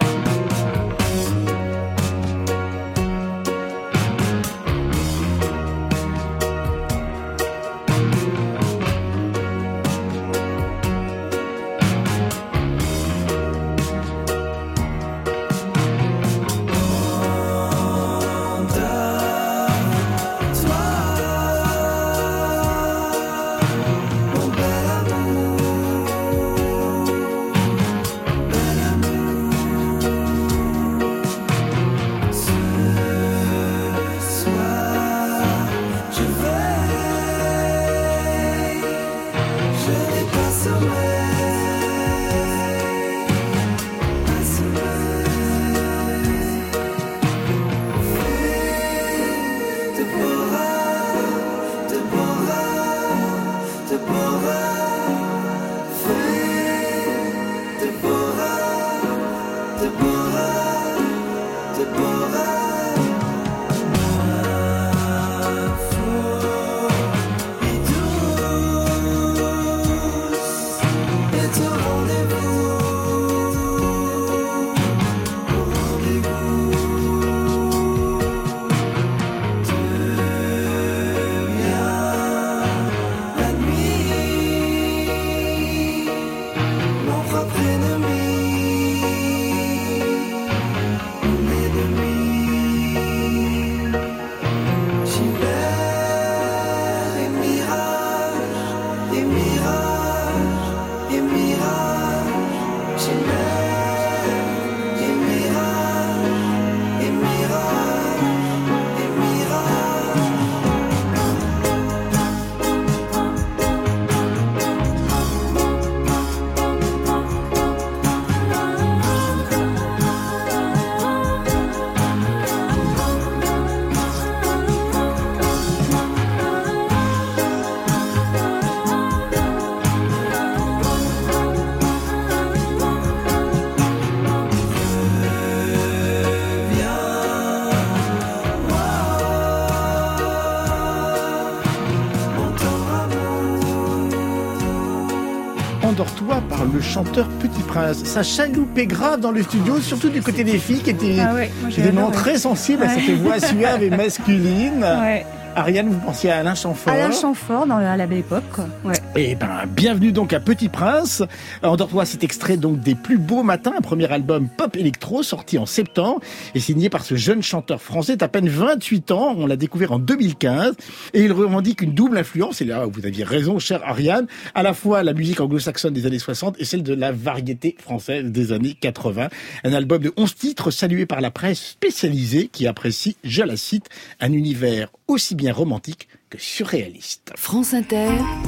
Endors-toi par le chanteur Petit Prince. Ça chaloupait grave dans le studio, surtout du côté des filles qui étaient ah ouais, moi, des moments très sensibles ouais. à cette voix suave et masculine. Ouais. Ariane, vous pensiez à Alain Chamfort. Alain Chamfort, dans la, à la belle époque, quoi. Ouais. Eh ben, bienvenue donc à Petit Prince. Endors-toi, cet extrait donc des Plus Beaux Matins, un premier album pop électro sorti en septembre et signé par ce jeune chanteur français d'à peine vingt-huit ans. On l'a découvert en deux mille quinze et il revendique une double influence. Et là, vous aviez raison, chère Ariane, à la fois la musique anglo-saxonne des années soixante et celle de la variété française des années quatre-vingts. Un album de onze titres salué par la presse spécialisée qui apprécie, je la cite, un univers aussi bien romantique que surréaliste. France Inter.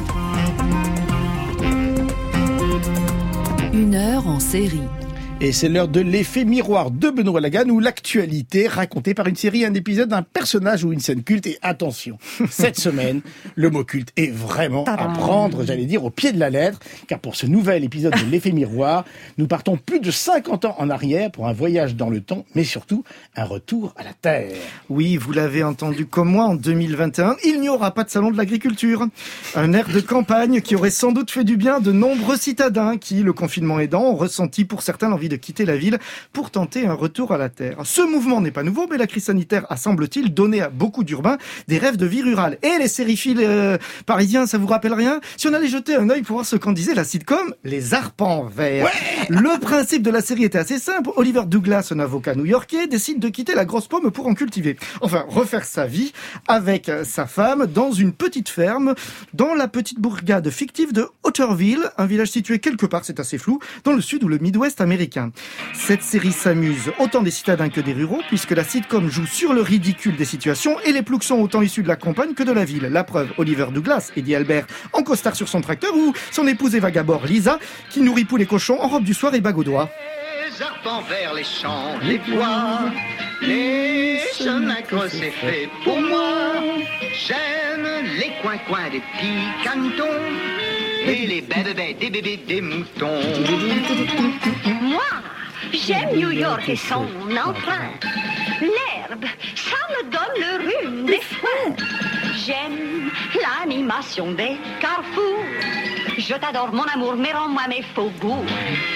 Une heure en série. Et c'est l'heure de l'effet miroir de Benoît Laganne, où l'actualité racontée par une série, un épisode, d'un personnage ou une scène culte. Et attention, cette semaine, le mot culte est vraiment à prendre, j'allais dire, au pied de la lettre, car pour ce nouvel épisode de l'effet miroir, nous partons plus de cinquante ans en arrière pour un voyage dans le temps, mais surtout un retour à la Terre. Oui, vous l'avez entendu comme moi, en deux mille vingt et un, il n'y aura pas de salon de l'agriculture. Un air de campagne qui aurait sans doute fait du bien à de nombreux citadins qui, le confinement aidant, ont ressenti pour certains l'envie de quitter la ville pour tenter un retour à la terre. Ce mouvement n'est pas nouveau, mais la crise sanitaire a, semble-t-il, donné à beaucoup d'urbains des rêves de vie rurale. Et les sériphiles euh, parisiens, ça vous rappelle rien? Si on allait jeter un œil pour voir ce qu'en disait la sitcom Les Arpents Verts. Ouais. Le principe de la série était assez simple. Oliver Douglas, un avocat new-yorkais, décide de quitter la grosse pomme pour en cultiver. Enfin, refaire sa vie avec sa femme dans une petite ferme dans la petite bourgade fictive de Otterville, un village situé quelque part, c'est assez flou, dans le sud ou le Midwest américain. Cette série s'amuse autant des citadins que des ruraux, puisque la sitcom joue sur le ridicule des situations et les ploucs sont autant issus de la campagne que de la ville. La preuve, Oliver Douglas, Eddie Albert en costard sur son tracteur, ou son épouse Eva Gabor, Lisa, qui nourrit poules et cochons en robe du soir et bague au doigt. Les arpents vers les champs, les bois, les chemins creusés faits pour moi. J'aime les coins-coins des petits cantons et les bébés des bébés des moutons. Moi, j'aime New York et son entrain. L'herbe, ça me donne le rhume des foins. J'aime l'animation des carrefours. Je t'adore mon amour, mais rends-moi mes faubourgs.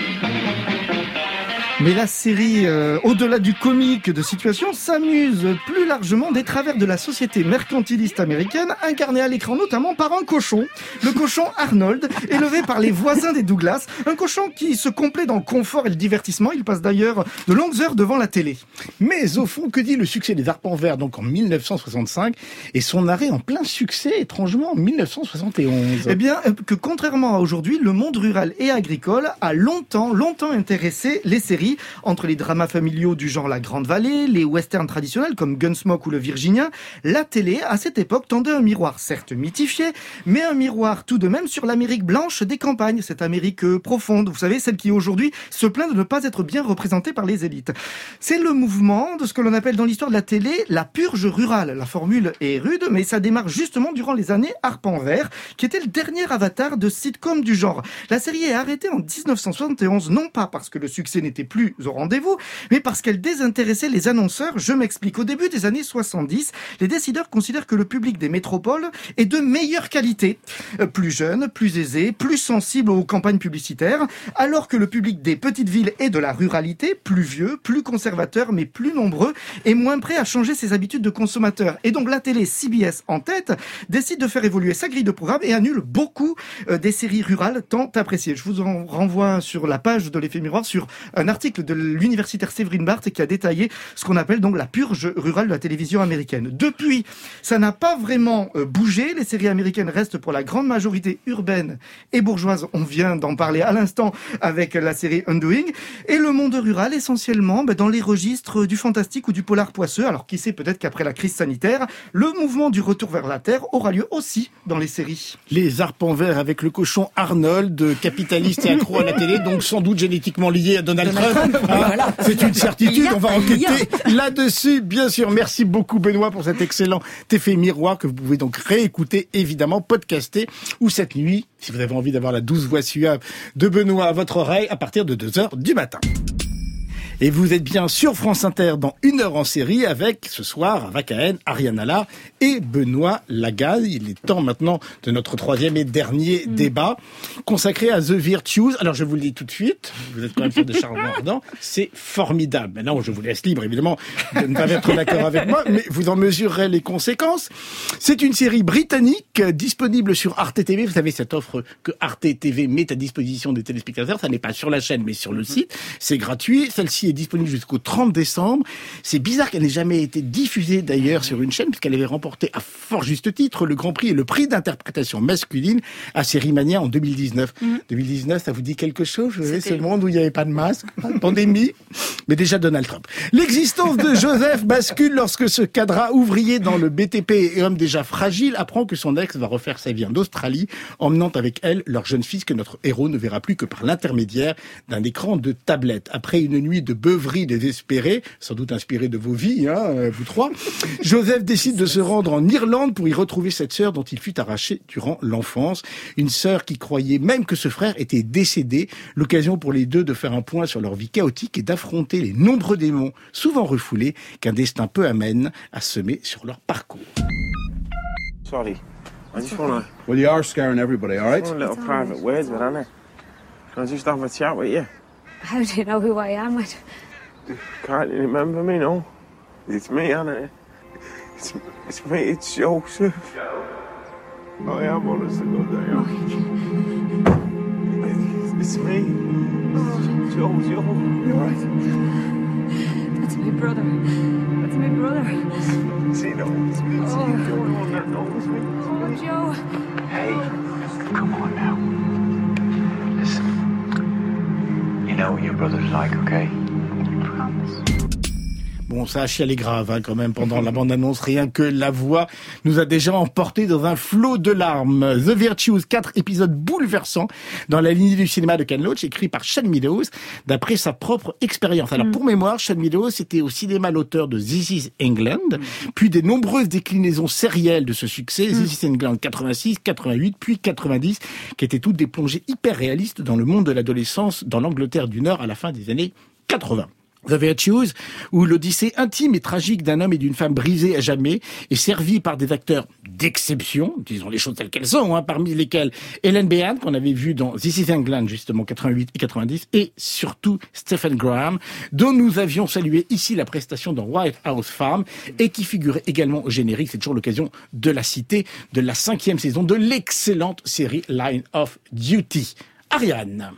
Mais la série, euh, au-delà du comique de situation, s'amuse plus largement des travers de la société mercantiliste américaine, incarnée à l'écran notamment par un cochon, le cochon Arnold, élevé par les voisins des Douglas, un cochon qui se complaît dans le confort et le divertissement. Il passe d'ailleurs de longues heures devant la télé. Mais au fond, que dit le succès des Arpents Verts donc en mille neuf cent soixante-cinq et son arrêt en plein succès étrangement en mille neuf cent soixante et onze? Eh bien, que contrairement à aujourd'hui, le monde rural et agricole a longtemps, longtemps intéressé les séries. Entre les dramas familiaux du genre La Grande Vallée, les westerns traditionnels comme Gunsmoke ou Le Virginien, la télé, à cette époque, tendait un miroir certes mythifié, mais un miroir tout de même sur l'Amérique blanche des campagnes, cette Amérique profonde, vous savez, celle qui aujourd'hui se plaint de ne pas être bien représentée par les élites. C'est le mouvement de ce que l'on appelle dans l'histoire de la télé la purge rurale. La formule est rude, mais ça démarre justement durant les années Arpents Verts, qui était le dernier avatar de sitcom du genre. La série est arrêtée en dix-neuf cent soixante et onze, non pas parce que le succès n'était plus au rendez-vous, mais parce qu'elle désintéressait les annonceurs. Je m'explique. Au début des années soixante-dix, les décideurs considèrent que le public des métropoles est de meilleure qualité, plus jeune, plus aisé, plus sensible aux campagnes publicitaires, alors que le public des petites villes est de la ruralité, plus vieux, plus conservateur, mais plus nombreux et moins prêt à changer ses habitudes de consommateur. Et donc la télé, C B S en tête, décide de faire évoluer sa grille de programme et annule beaucoup des séries rurales tant appréciées. Je vous en renvoie sur la page de l'effet miroir sur un article de l'universitaire Séverine Barthes qui a détaillé ce qu'on appelle donc la purge rurale de la télévision américaine. Depuis, ça n'a pas vraiment bougé. Les séries américaines restent pour la grande majorité urbaines et bourgeoises. On vient d'en parler à l'instant avec la série Undoing. Et le monde rural, essentiellement, ben, dans les registres du fantastique ou du polar poisseux. Alors qui sait, peut-être qu'après la crise sanitaire, le mouvement du retour vers la Terre aura lieu aussi dans les séries. Les Arpents Verts avec le cochon Arnold, capitaliste et accro à la télé, donc sans doute génétiquement lié à Donald, Donald Trump. Trump. Ah, voilà. C'est une certitude, on va enquêter là-dessus, bien sûr. Merci beaucoup Benoît pour cet excellent effet miroir que vous pouvez donc réécouter, évidemment, podcaster, ou cette nuit, si vous avez envie d'avoir la douce voix suave de Benoît à votre oreille, à partir de deux heures du matin. Et vous êtes bien sur France Inter dans Une heure en série avec, ce soir, Ava Cahen, Ariane Allard et Benoît Lagall. Il est temps maintenant de notre troisième et dernier mmh. débat consacré à The Virtues. Alors, je vous le dis tout de suite, vous êtes quand même sur des charmants ardents, c'est formidable. Maintenant, je vous laisse libre, évidemment, de ne pas être d'accord avec moi, mais vous en mesurerez les conséquences. C'est une série britannique disponible sur Arte T V. Vous savez, cette offre que Arte T V met à disposition des téléspectateurs, ça n'est pas sur la chaîne, mais sur le site. C'est gratuit. Celle-ci est disponible jusqu'au trente décembre. C'est bizarre qu'elle n'ait jamais été diffusée d'ailleurs sur une chaîne, puisqu'elle avait remporté à fort juste titre le Grand Prix et le prix d'interprétation masculine à Sérimania en deux mille dix-neuf. Mmh. deux mille dix-neuf, ça vous dit quelque chose? Vous savez, ce monde où il n'y avait pas de masque, pas de pandémie, mais déjà Donald Trump. L'existence de Joseph bascule lorsque ce cadre ouvrier dans le B T P et homme déjà fragile apprend que son ex va refaire sa vie en Australie, emmenant avec elle leur jeune fils que notre héros ne verra plus que par l'intermédiaire d'un écran de tablette. Après une nuit de beuverie désespérée, sans doute inspirée de vos vies, hein, vous trois, Joseph décide de se rendre en Irlande pour y retrouver cette sœur dont il fut arraché durant l'enfance. Une sœur qui croyait même que ce frère était décédé. L'occasion pour les deux de faire un point sur leur vie chaotique et d'affronter les nombreux démons, souvent refoulés, qu'un destin peu amène à semer sur leur parcours. Sorry. I just wanna... Well, you are scaring everybody, all right? I want a little private words with Anna. Can I just have a chat with you? How do you know who I am? With? Can't you remember me, no? It's me, Anna. It's, it's me, it's Joseph. I am honest to God, I am. It's, it's me. It's Joseph. You all right? That's my brother. That's my brother. See, no, it's me. It's oh. you. You're the one that knows me. Oh, Joe. Hey, come on now. Listen. You know what your brother's like, okay? Bon, ça a chialé grave hein, quand même pendant la bande-annonce. Rien que la voix nous a déjà emportés dans un flot de larmes. The Virtues, quatre épisodes bouleversants dans la lignée du cinéma de Ken Loach, écrit par Sean Meadows, d'après sa propre expérience. Alors, mm. pour mémoire, Sean Meadows était au cinéma l'auteur de This is England, mm. puis des nombreuses déclinaisons sérielles de ce succès, mm. This is England quatre-vingt-six, quatre-vingt-huit, puis quatre-vingt-dix, qui étaient toutes des plongées hyper réalistes dans le monde de l'adolescence dans l'Angleterre du Nord à la fin des années quatre-vingts. The Virtues, où l'odyssée intime et tragique d'un homme et d'une femme brisés à jamais est servie par des acteurs d'exception, disons les choses telles qu'elles sont, hein, parmi lesquels Ellen Behan, qu'on avait vu dans This is England, justement, quatre-vingt-huit et quatre-vingt-dix, et surtout Stephen Graham, dont nous avions salué ici la prestation dans White House Farm, et qui figurait également au générique, c'est toujours l'occasion de la citer, de la cinquième saison de l'excellente série Line of Duty. Ariane.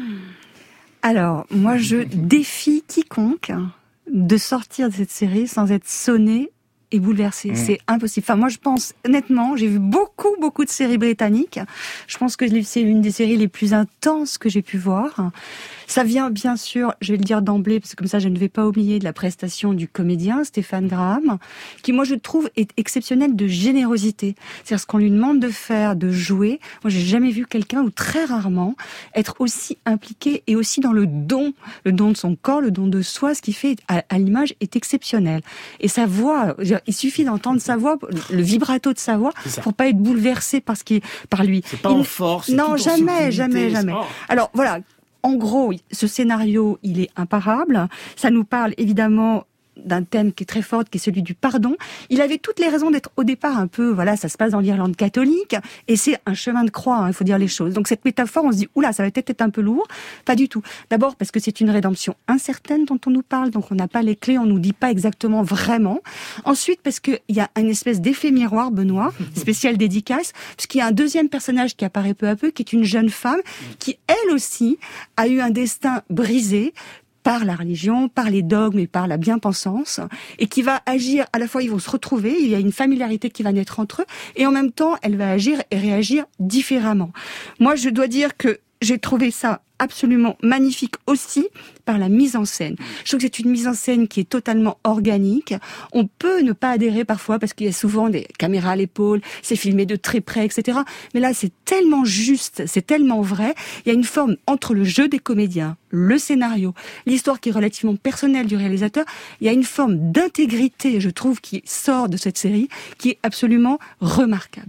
Alors, moi, je défie quiconque de sortir de cette série sans être sonné et bouleversé. Mmh. C'est impossible. Enfin, moi, je pense, honnêtement, j'ai vu beaucoup, beaucoup de séries britanniques. Je pense que c'est l'une des séries les plus intenses que j'ai pu voir. Ça vient, bien sûr, je vais le dire d'emblée, parce que comme ça, je ne vais pas oublier de la prestation du comédien, Stephen Graham, qui, moi, je trouve, est exceptionnel de générosité. C'est-à-dire, ce qu'on lui demande de faire, de jouer. Moi, j'ai jamais vu quelqu'un, ou très rarement, être aussi impliqué et aussi dans le don, le don de son corps, le don de soi, ce qui fait, à, à l'image, est exceptionnel. Et sa voix, il suffit d'entendre sa voix, le vibrato de sa voix, pour pas être bouleversé par ce qui est, par lui. C'est pas il, en force. Non, jamais, jamais, jamais. Alors, voilà. En gros, ce scénario, il est imparable. Ça nous parle évidemment d'un thème qui est très fort, qui est celui du pardon. Il avait toutes les raisons d'être au départ un peu, voilà, ça se passe dans l'Irlande catholique, et c'est un chemin de croix, hein, il faut dire les choses. Donc cette métaphore, on se dit, oula, ça va peut-être être un peu lourd. Pas du tout. D'abord parce que c'est une rédemption incertaine dont on nous parle, donc on n'a pas les clés, on nous dit pas exactement vraiment. Ensuite, parce qu'il y a une espèce d'effet miroir, Benoît, spécial dédicace, puisqu'il y a un deuxième personnage qui apparaît peu à peu, qui est une jeune femme, qui elle aussi a eu un destin brisé, par la religion, par les dogmes et par la bien-pensance, et qui va agir, à la fois ils vont se retrouver, il y a une familiarité qui va naître entre eux, et en même temps elle va agir et réagir différemment. Moi je dois dire que j'ai trouvé ça absolument magnifique aussi par la mise en scène. Je trouve que c'est une mise en scène qui est totalement organique. On peut ne pas adhérer parfois parce qu'il y a souvent des caméras à l'épaule, c'est filmé de très près, et cetera. Mais là, c'est tellement juste, c'est tellement vrai. Il y a une forme entre le jeu des comédiens, le scénario, l'histoire qui est relativement personnelle du réalisateur. Il y a une forme d'intégrité, je trouve, qui sort de cette série, qui est absolument remarquable.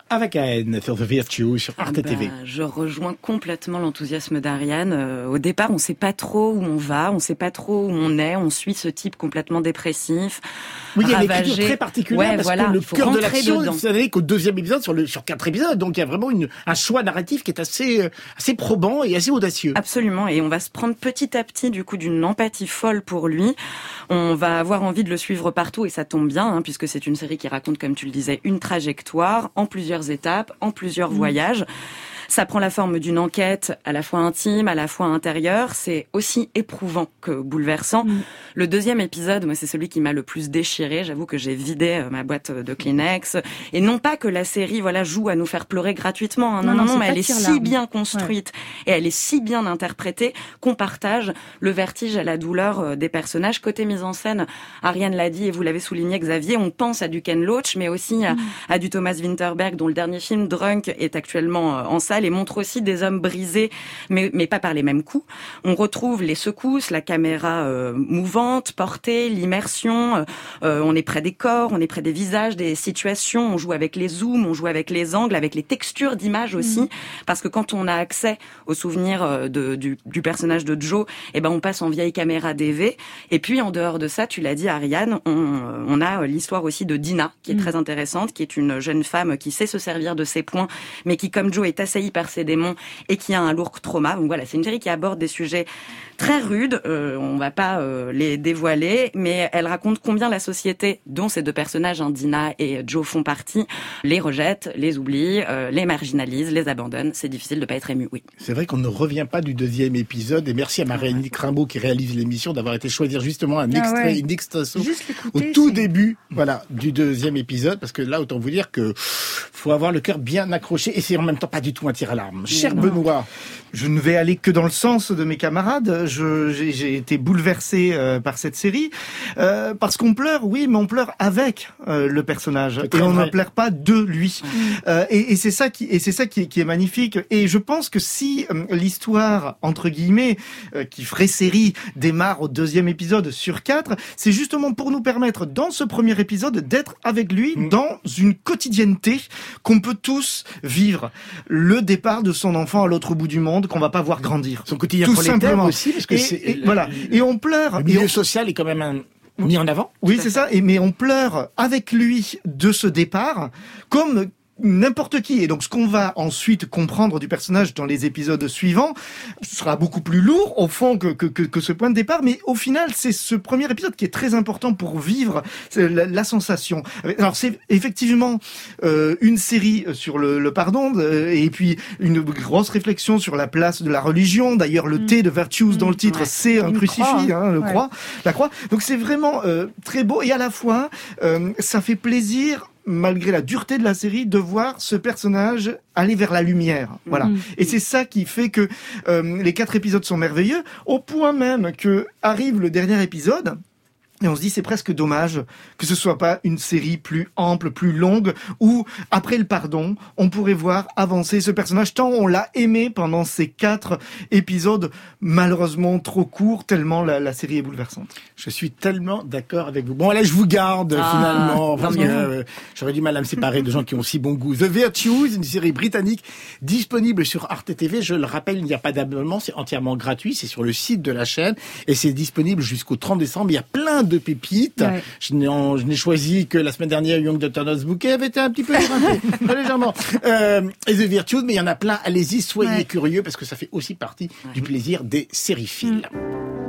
Avec Anne sur The Virtue, sur Arte ah bah, T V. Je rejoins complètement l'enthousiasme d'Ariane. Euh, au départ, on sait pas trop où on va, on sait pas trop où on est, on suit ce type complètement dépressif. Oui, il y a une ravagé. écriture très particulière ouais, parce voilà, que le faut cœur de rentrer l'action, dedans. vous savez qu'au deuxième épisode, sur, le, sur quatre épisodes, donc il y a vraiment une, un choix narratif qui est assez, euh, assez probant et assez audacieux. Absolument, et on va se prendre petit à petit du coup d'une empathie folle pour lui. On va avoir envie de le suivre partout et ça tombe bien, hein, puisque c'est une série qui raconte, comme tu le disais, une trajectoire en plusieurs étapes, en plusieurs mmh. voyages. Ça prend la forme d'une enquête à la fois intime, à la fois intérieure. C'est aussi éprouvant que bouleversant. Mmh. Le deuxième épisode, moi, c'est celui qui m'a le plus déchiré. J'avoue que j'ai vidé ma boîte de Kleenex. Et non pas que la série, voilà, joue à nous faire pleurer gratuitement. Hein. Non, non, non, non mais elle est si bien construite ouais. et elle est si bien interprétée qu'on partage le vertige et la douleur des personnages. Côté mise en scène, Ariane l'a dit et vous l'avez souligné, Xavier, on pense à du Ken Loach, mais aussi à, mmh. à du Thomas Winterberg, dont le dernier film, Drunk, est actuellement en salle et montre aussi des hommes brisés, mais, mais pas par les mêmes coups. On retrouve les secousses, la caméra euh, mouvante, portée, l'immersion. Euh, on est près des corps, on est près des visages, des situations. On joue avec les zooms, on joue avec les angles, avec les textures d'image aussi. Mmh. Parce que quand on a accès aux souvenirs de, du, du personnage de Joe, eh ben on passe en vieille caméra D V. Et puis en dehors de ça, tu l'as dit Ariane, on, on a l'histoire aussi de Dina, qui est mmh. très intéressante, qui est une jeune femme qui sait se servir de ses poings, mais qui, comme Joe, est assaillie par ses démons et qui a un lourd trauma. Donc voilà, c'est une série qui aborde des sujets très rudes. Euh, on va pas euh, les dévoiler, mais elle raconte combien la société, dont ces deux personnages, hein, Dina et Joe, font partie, les rejette, les oublie, euh, les marginalise, les abandonne. C'est difficile de pas être ému, oui. C'est vrai qu'on ne revient pas du deuxième épisode, et merci à Marie-Annick Rimbaud qui réalise l'émission d'avoir été choisir justement un extrait, ah ouais. une extension au tout c'est... début, voilà, du deuxième épisode, parce que là, autant vous dire que faut avoir le cœur bien accroché, et c'est en même temps pas du tout un tir à l'arme. Cher non. Benoît, je ne vais aller que dans le sens de mes camarades. Je, j'ai, j'ai été bouleversé euh, par cette série euh, parce qu'on pleure, oui, mais on pleure avec euh, le personnage et on vrai. ne pleure pas de lui. Mmh. Euh, et, et c'est ça qui, et c'est ça qui est, qui est magnifique. Et je pense que si euh, l'histoire entre guillemets euh, qui ferait série démarre au deuxième épisode sur quatre, c'est justement pour nous permettre dans ce premier épisode d'être avec lui mmh. dans une quotidienneté qu'on peut tous vivre. Le départ de son enfant à l'autre bout du monde qu'on va pas voir grandir. Son quotidien tout simplement aussi, parce que et, c'est et, le, voilà. Et on pleure. Le milieu et on... social est quand même un... mis en avant. Oui, c'est ça. Et mais on pleure avec lui de ce départ, comme n'importe qui. Et donc, ce qu'on va ensuite comprendre du personnage dans les épisodes suivants sera beaucoup plus lourd, au fond, que, que, que, que ce point de départ. Mais au final, c'est ce premier épisode qui est très important pour vivre la, la sensation. Alors, c'est effectivement euh, une série sur le, le pardon, euh, et puis une grosse réflexion sur la place de la religion. D'ailleurs, le mmh. T de Virtues dans le titre, ouais. c'est un crucifix, croix, hein, le ouais. croix, la croix. Donc, c'est vraiment euh, très beau. Et à la fois, euh, ça fait plaisir, malgré la dureté de la série, de voir ce personnage aller vers la lumière. Voilà. Mmh. Et c'est ça qui fait que euh, les quatre épisodes sont merveilleux, au point même que arrive le dernier épisode, et on se dit c'est presque dommage que ce soit pas une série plus ample, plus longue, où après le pardon, on pourrait voir avancer ce personnage tant on l'a aimé pendant ces quatre épisodes, malheureusement trop courts, tellement la, la série est bouleversante. Je suis tellement d'accord avec vous. Bon, là, je vous garde ah, finalement, parce que euh, j'aurais du mal à me séparer de gens qui ont si bon goût. The Virtues, une série britannique disponible sur Arte T V. Je le rappelle, il n'y a pas d'abonnement, c'est entièrement gratuit, c'est sur le site de la chaîne et c'est disponible jusqu'au trente décembre. Il y a plein de pépites. Ouais. Je, n'ai, je n'ai choisi que la semaine dernière, Young Doctor Bouquet avait été un petit peu grimpé, très légèrement. Euh, et The Virtues, mais il y en a plein. Allez-y, soyez ouais. curieux parce que ça fait aussi partie ouais. du plaisir des sériphiles. Mm.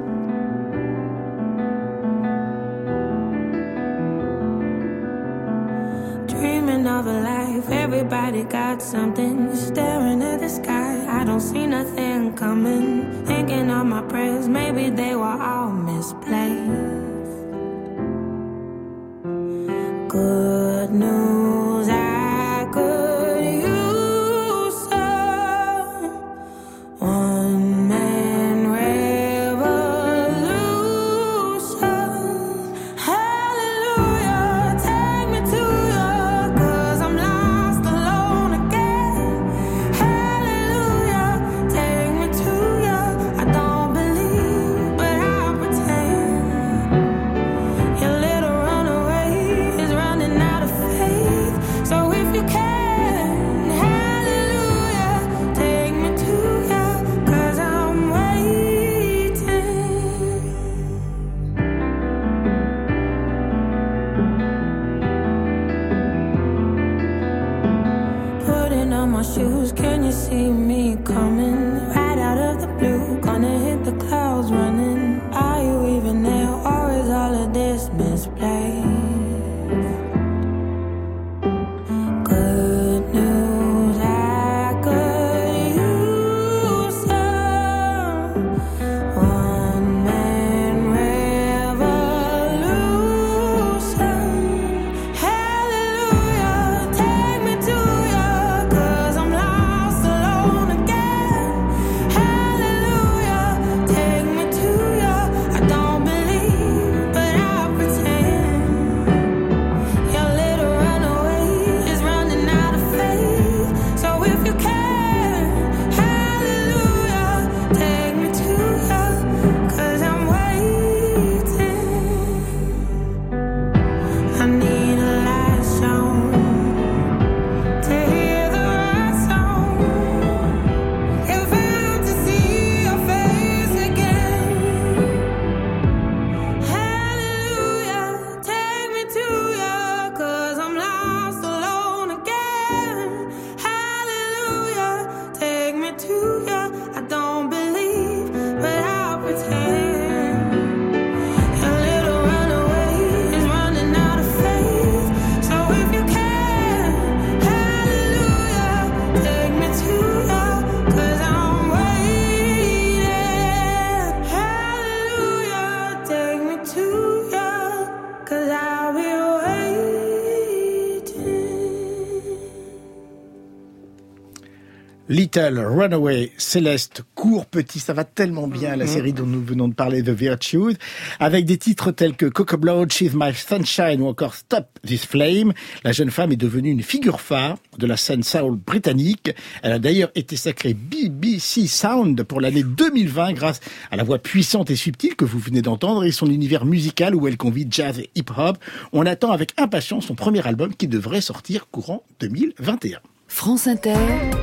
Dreaming of a life, everybody got something. Staring at the sky, I don't see nothing coming. Thinking of my prayers, maybe they were all misplaced. Good news, I could use some one man revolution. Hallelujah, take me to you, 'cause I'm lost alone again. Hallelujah, take me to you. I don't believe, but I pretend. see me coming right out of the blue. Gonna hit the clouds running. Are you even there, or is all of this misplaced? Good news, I could use some one-man revolution. Hallelujah, take me to you, 'cause I'm lost alone again. Hallelujah, take me to you. I don't believe, but I'll pretend. Your little runaway is running out of faith. So if you can, hallelujah, take me to you, 'cause I'm waiting. I need a light shown to hear the right song. If I have to see your face again, hallelujah, take me to you, 'cause I'm lost alone again. Hallelujah, take me to you. I don't believe, but I'll pretend. Your little runaway is running out of faith. So if you can, hallelujah, take me to you, 'cause I'm waiting. Hallelujah, take me to you, 'cause I'll be waiting. Little Runaway, Céleste, court petit, ça va tellement bien, la série dont nous venons de parler, The Virtues, avec des titres tels que Coco Blood, She's My Sunshine ou encore Stop This Flame. La jeune femme est devenue une figure phare de la scène soul britannique. Elle a d'ailleurs été sacrée B B C Sound pour l'année deux mille vingt grâce à la voix puissante et subtile que vous venez d'entendre et son univers musical où elle combine jazz et hip-hop. On attend avec impatience son premier album qui devrait sortir courant deux mille vingt et un. France Inter,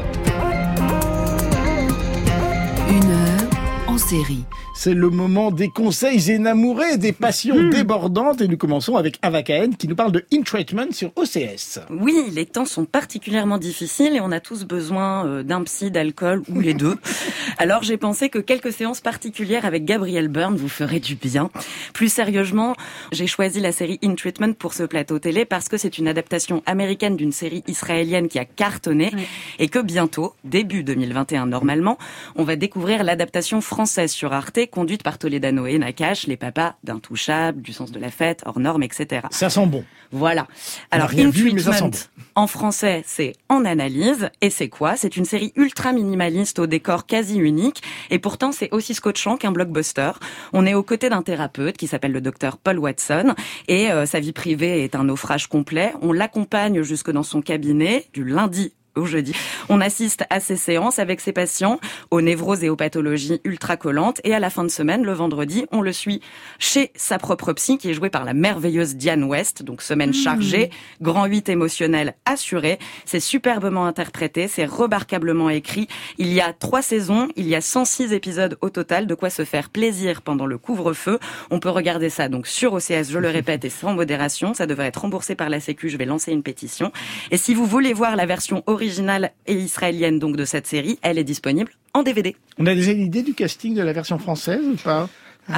une heure en série. C'est le moment des conseils énamourés, des passions mmh. débordantes et nous commençons avec Ava Cahen qui nous parle de In Treatment sur O C S. Oui, les temps sont particulièrement difficiles et on a tous besoin d'un psy, d'alcool ou les deux. Alors j'ai pensé que quelques séances particulières avec Gabriel Byrne vous feraient du bien. Plus sérieusement, j'ai choisi la série In Treatment pour ce plateau télé parce que c'est une adaptation américaine d'une série israélienne qui a cartonné oui. et que bientôt, début deux mille vingt et un normalement, on va découvrir l'adaptation française sur Arte conduite par Toledano et Nakache, les papas d'Intouchables, du Sens de la Fête, Hors Normes, et cetera. Ça sent bon. Voilà. Alors, In Treatment, en français, c'est En Analyse. Et c'est quoi? C'est une série ultra minimaliste au décor quasi unique. Et pourtant, c'est aussi scotchant qu'un blockbuster. On est aux côtés d'un thérapeute qui s'appelle le docteur Paul Watson. Et euh, sa vie privée est un naufrage complet. On l'accompagne jusque dans son cabinet, du lundi au jeudi. On assiste à ces séances avec ses patients aux névroses et aux pathologies ultra collantes et à la fin de semaine, le vendredi, on le suit chez sa propre psy qui est jouée par la merveilleuse Diane West. Donc semaine chargée, mmh. grand huit émotionnel assuré. C'est superbement interprété, c'est remarquablement écrit. Il y a trois saisons, il y a cent six épisodes au total, de quoi se faire plaisir pendant le couvre-feu. On peut regarder ça donc sur O C S, je le répète, et sans modération. Ça devrait être remboursé par la Sécu, je vais lancer une pétition. Et si vous voulez voir la version originale originale et israélienne donc de cette série, elle est disponible en D V D. On a déjà une idée du casting de la version française ou pas?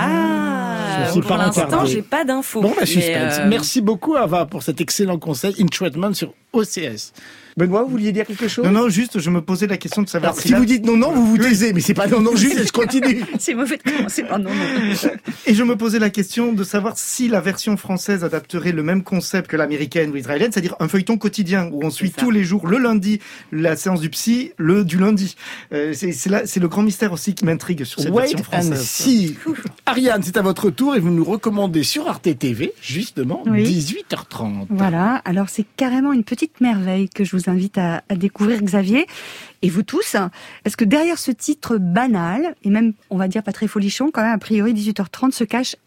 Ah, pour pas l'instant, j'ai pas d'infos. Bon, bah, suspense. Euh... Merci beaucoup, Ava, pour cet excellent conseil. In Treatment sur O C S. Benoît, vous vouliez dire quelque chose? Non, non, juste, je me posais la question de savoir Alors, si, si vous dites non, non, vous vous taisez, mais c'est pas non, non, juste, je continue. C'est mauvais de commencer par non, non. Et je me posais la question de savoir si la version française adapterait le même concept que l'américaine ou l'israélienne, c'est-à-dire un feuilleton quotidien où on suit tous les jours, le lundi, la séance du psy, le du lundi. Euh, c'est, c'est là, c'est le grand mystère aussi qui m'intrigue sur cette Wait version française. And see. Ariane, c'est à votre tour et vous nous recommandez sur Arte T V, justement, oui. dix-huit heures trente. Voilà. Alors, c'est carrément une petite merveille que je vous invite à, à découvrir, Xavier, et vous tous, parce que derrière ce titre banal, et même, on va dire, pas très folichon, quand même, a priori, dix-huit heures trente, se cache un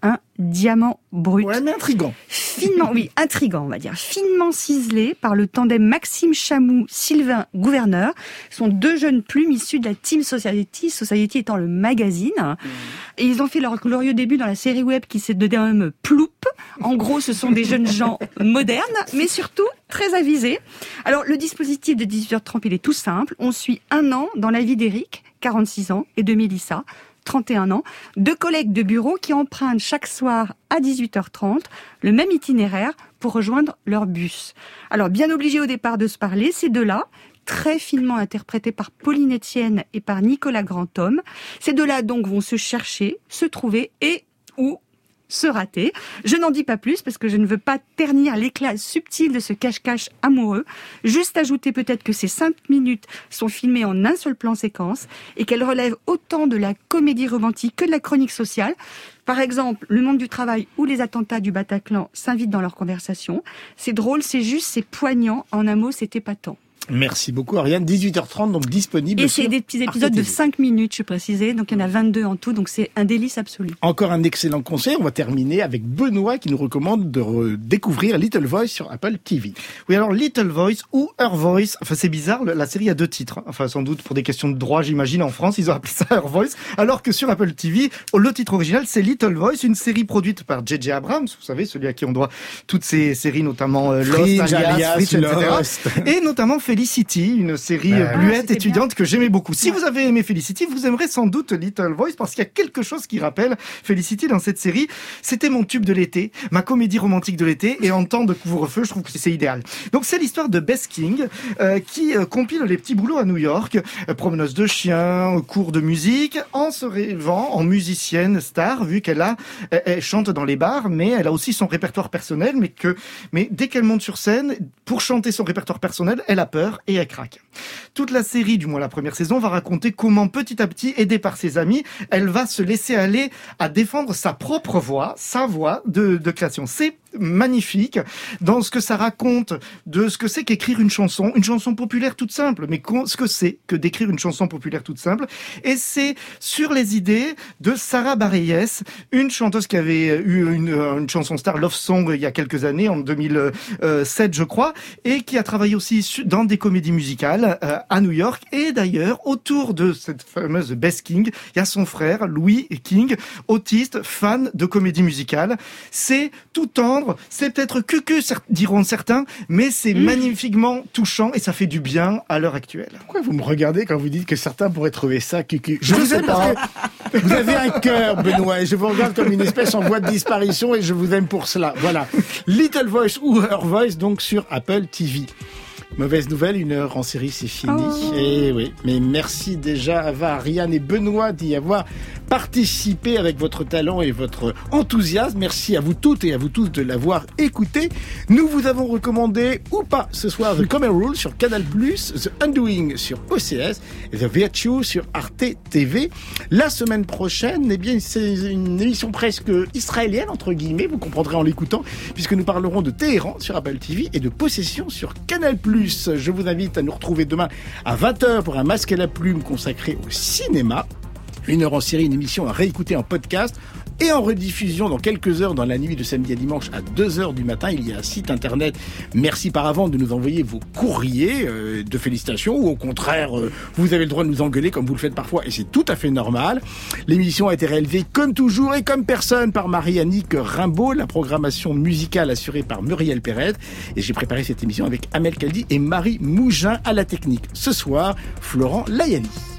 Diamant brut. Ouais, mais intriguant. Finement, oui, intriguant, on va dire. Finement ciselé par le tandem Maxime Chamou, Sylvain Gouverneur. Ce sont deux jeunes plumes issus de la Team Society, Society étant le magazine. Mmh. Et ils ont fait leur glorieux début dans la série web qui s'est dénommée Ploup. En gros, ce sont des jeunes gens modernes, mais surtout très avisés. Alors, le dispositif de dix-huit heures trente, il est tout simple. On suit un an dans la vie d'Éric, quarante-six ans, et de Mélissa, trente et un ans, deux collègues de bureau qui empruntent chaque soir à dix-huit heures trente le même itinéraire pour rejoindre leur bus. Alors, bien obligés au départ de se parler, ces deux-là, très finement interprétés par Pauline Etienne et par Nicolas Grandhomme, ces deux-là donc vont se chercher, se trouver et ou se rater. Je n'en dis pas plus parce que je ne veux pas ternir l'éclat subtil de ce cache-cache amoureux. Juste ajouter peut-être que ces cinq minutes sont filmées en un seul plan séquence et qu'elles relèvent autant de la comédie romantique que de la chronique sociale. Par exemple, le monde du travail ou les attentats du Bataclan s'invitent dans leur conversation. C'est drôle, c'est juste, c'est poignant. En un mot, c'est épatant. Merci beaucoup Ariane, dix-huit heures trente donc disponible. Et c'est des petits épisodes de cinq minutes, je précisais, donc il y en a vingt-deux en tout, donc c'est un délice absolu. Encore un excellent conseil, on va terminer avec Benoît qui nous recommande de découvrir Little Voice sur Apple T V. Oui, alors Little Voice ou Her Voice, enfin c'est bizarre, la série a deux titres, enfin sans doute pour des questions de droit j'imagine en France, ils ont appelé ça Her Voice, alors que sur Apple T V, le titre original c'est Little Voice, une série produite par J J Abrams, vous savez, celui à qui on doit toutes ces séries, notamment euh, Lost, Alias, Alias Fringe, Lost. et cetera. Et notamment Felicity, une série bah, bluette ah, étudiante bien. que j'aimais beaucoup. Si ouais. vous avez aimé Felicity, vous aimerez sans doute Little Voice parce qu'il y a quelque chose qui rappelle Felicity dans cette série. C'était mon tube de l'été, ma comédie romantique de l'été, et en temps de couvre-feu, je trouve que c'est idéal. Donc c'est l'histoire de Bess King euh, qui euh, compile les petits boulots à New York, euh, promeneuse de chiens, cours de musique, en se rêvant en musicienne star, vu qu'elle a, elle, elle chante dans les bars, mais elle a aussi son répertoire personnel, mais que, mais dès qu'elle monte sur scène, pour chanter son répertoire personnel, elle a peur et elle craque. Toute la série, du moins la première saison, va raconter comment petit à petit, aidée par ses amis, elle va se laisser aller à défendre sa propre voix, sa voix de, de création. C'est magnifique dans ce que ça raconte de ce que c'est qu'écrire une chanson, une chanson populaire toute simple, mais ce que c'est que d'écrire une chanson populaire toute simple. Et c'est sur les idées de Sarah Bareilles, une chanteuse qui avait eu une, une chanson star Love Song il y a quelques années, en deux mille sept je crois, et qui a travaillé aussi dans des comédies musicales euh, à New York. Et d'ailleurs, autour de cette fameuse Bess King, il y a son frère Louis King, autiste, fan de comédie musicale. C'est tout tendre, c'est peut-être cucu, diront certains, mais c'est mmh. magnifiquement touchant et ça fait du bien à l'heure actuelle. Pourquoi vous me regardez quand vous dites que certains pourraient trouver ça cucu? Je vous aime parce que vous avez un cœur, Benoît, et je vous regarde comme une espèce en voie de disparition et je vous aime pour cela. Voilà. Little Voice ou Her Voice, donc sur Apple T V. Mauvaise nouvelle, une heure en série, c'est fini. Oh. Et oui, mais merci déjà à Ariane et Benoît d'y avoir participé avec votre talent et votre enthousiasme. Merci à vous toutes et à vous tous de l'avoir écouté. Nous vous avons recommandé, ou pas, ce soir, The Common Rule sur Canal plus, The Undoing sur O C S et The Virtue sur Arte T V. La semaine prochaine, eh bien, c'est une émission presque israélienne, entre guillemets, vous comprendrez en l'écoutant, puisque nous parlerons de Téhéran sur Apple T V et de Possession sur Canal plus. Je vous invite à nous retrouver demain à vingt heures pour un Masque à la plume consacré au cinéma. Une heure en série, une émission à réécouter en podcast et en rediffusion dans quelques heures dans la nuit de samedi à dimanche à deux heures du matin. Il y a un site internet. Merci par avance de nous envoyer vos courriers euh, de félicitations ou au contraire, euh, vous avez le droit de nous engueuler comme vous le faites parfois et c'est tout à fait normal. L'émission a été réalisée comme toujours et comme personne par Marie-Annick Rimbaud. La programmation musicale assurée par Muriel Pérez. Et j'ai préparé cette émission avec Amel Kaldi et Marie Mougin à la technique. Ce soir, Florent Layani.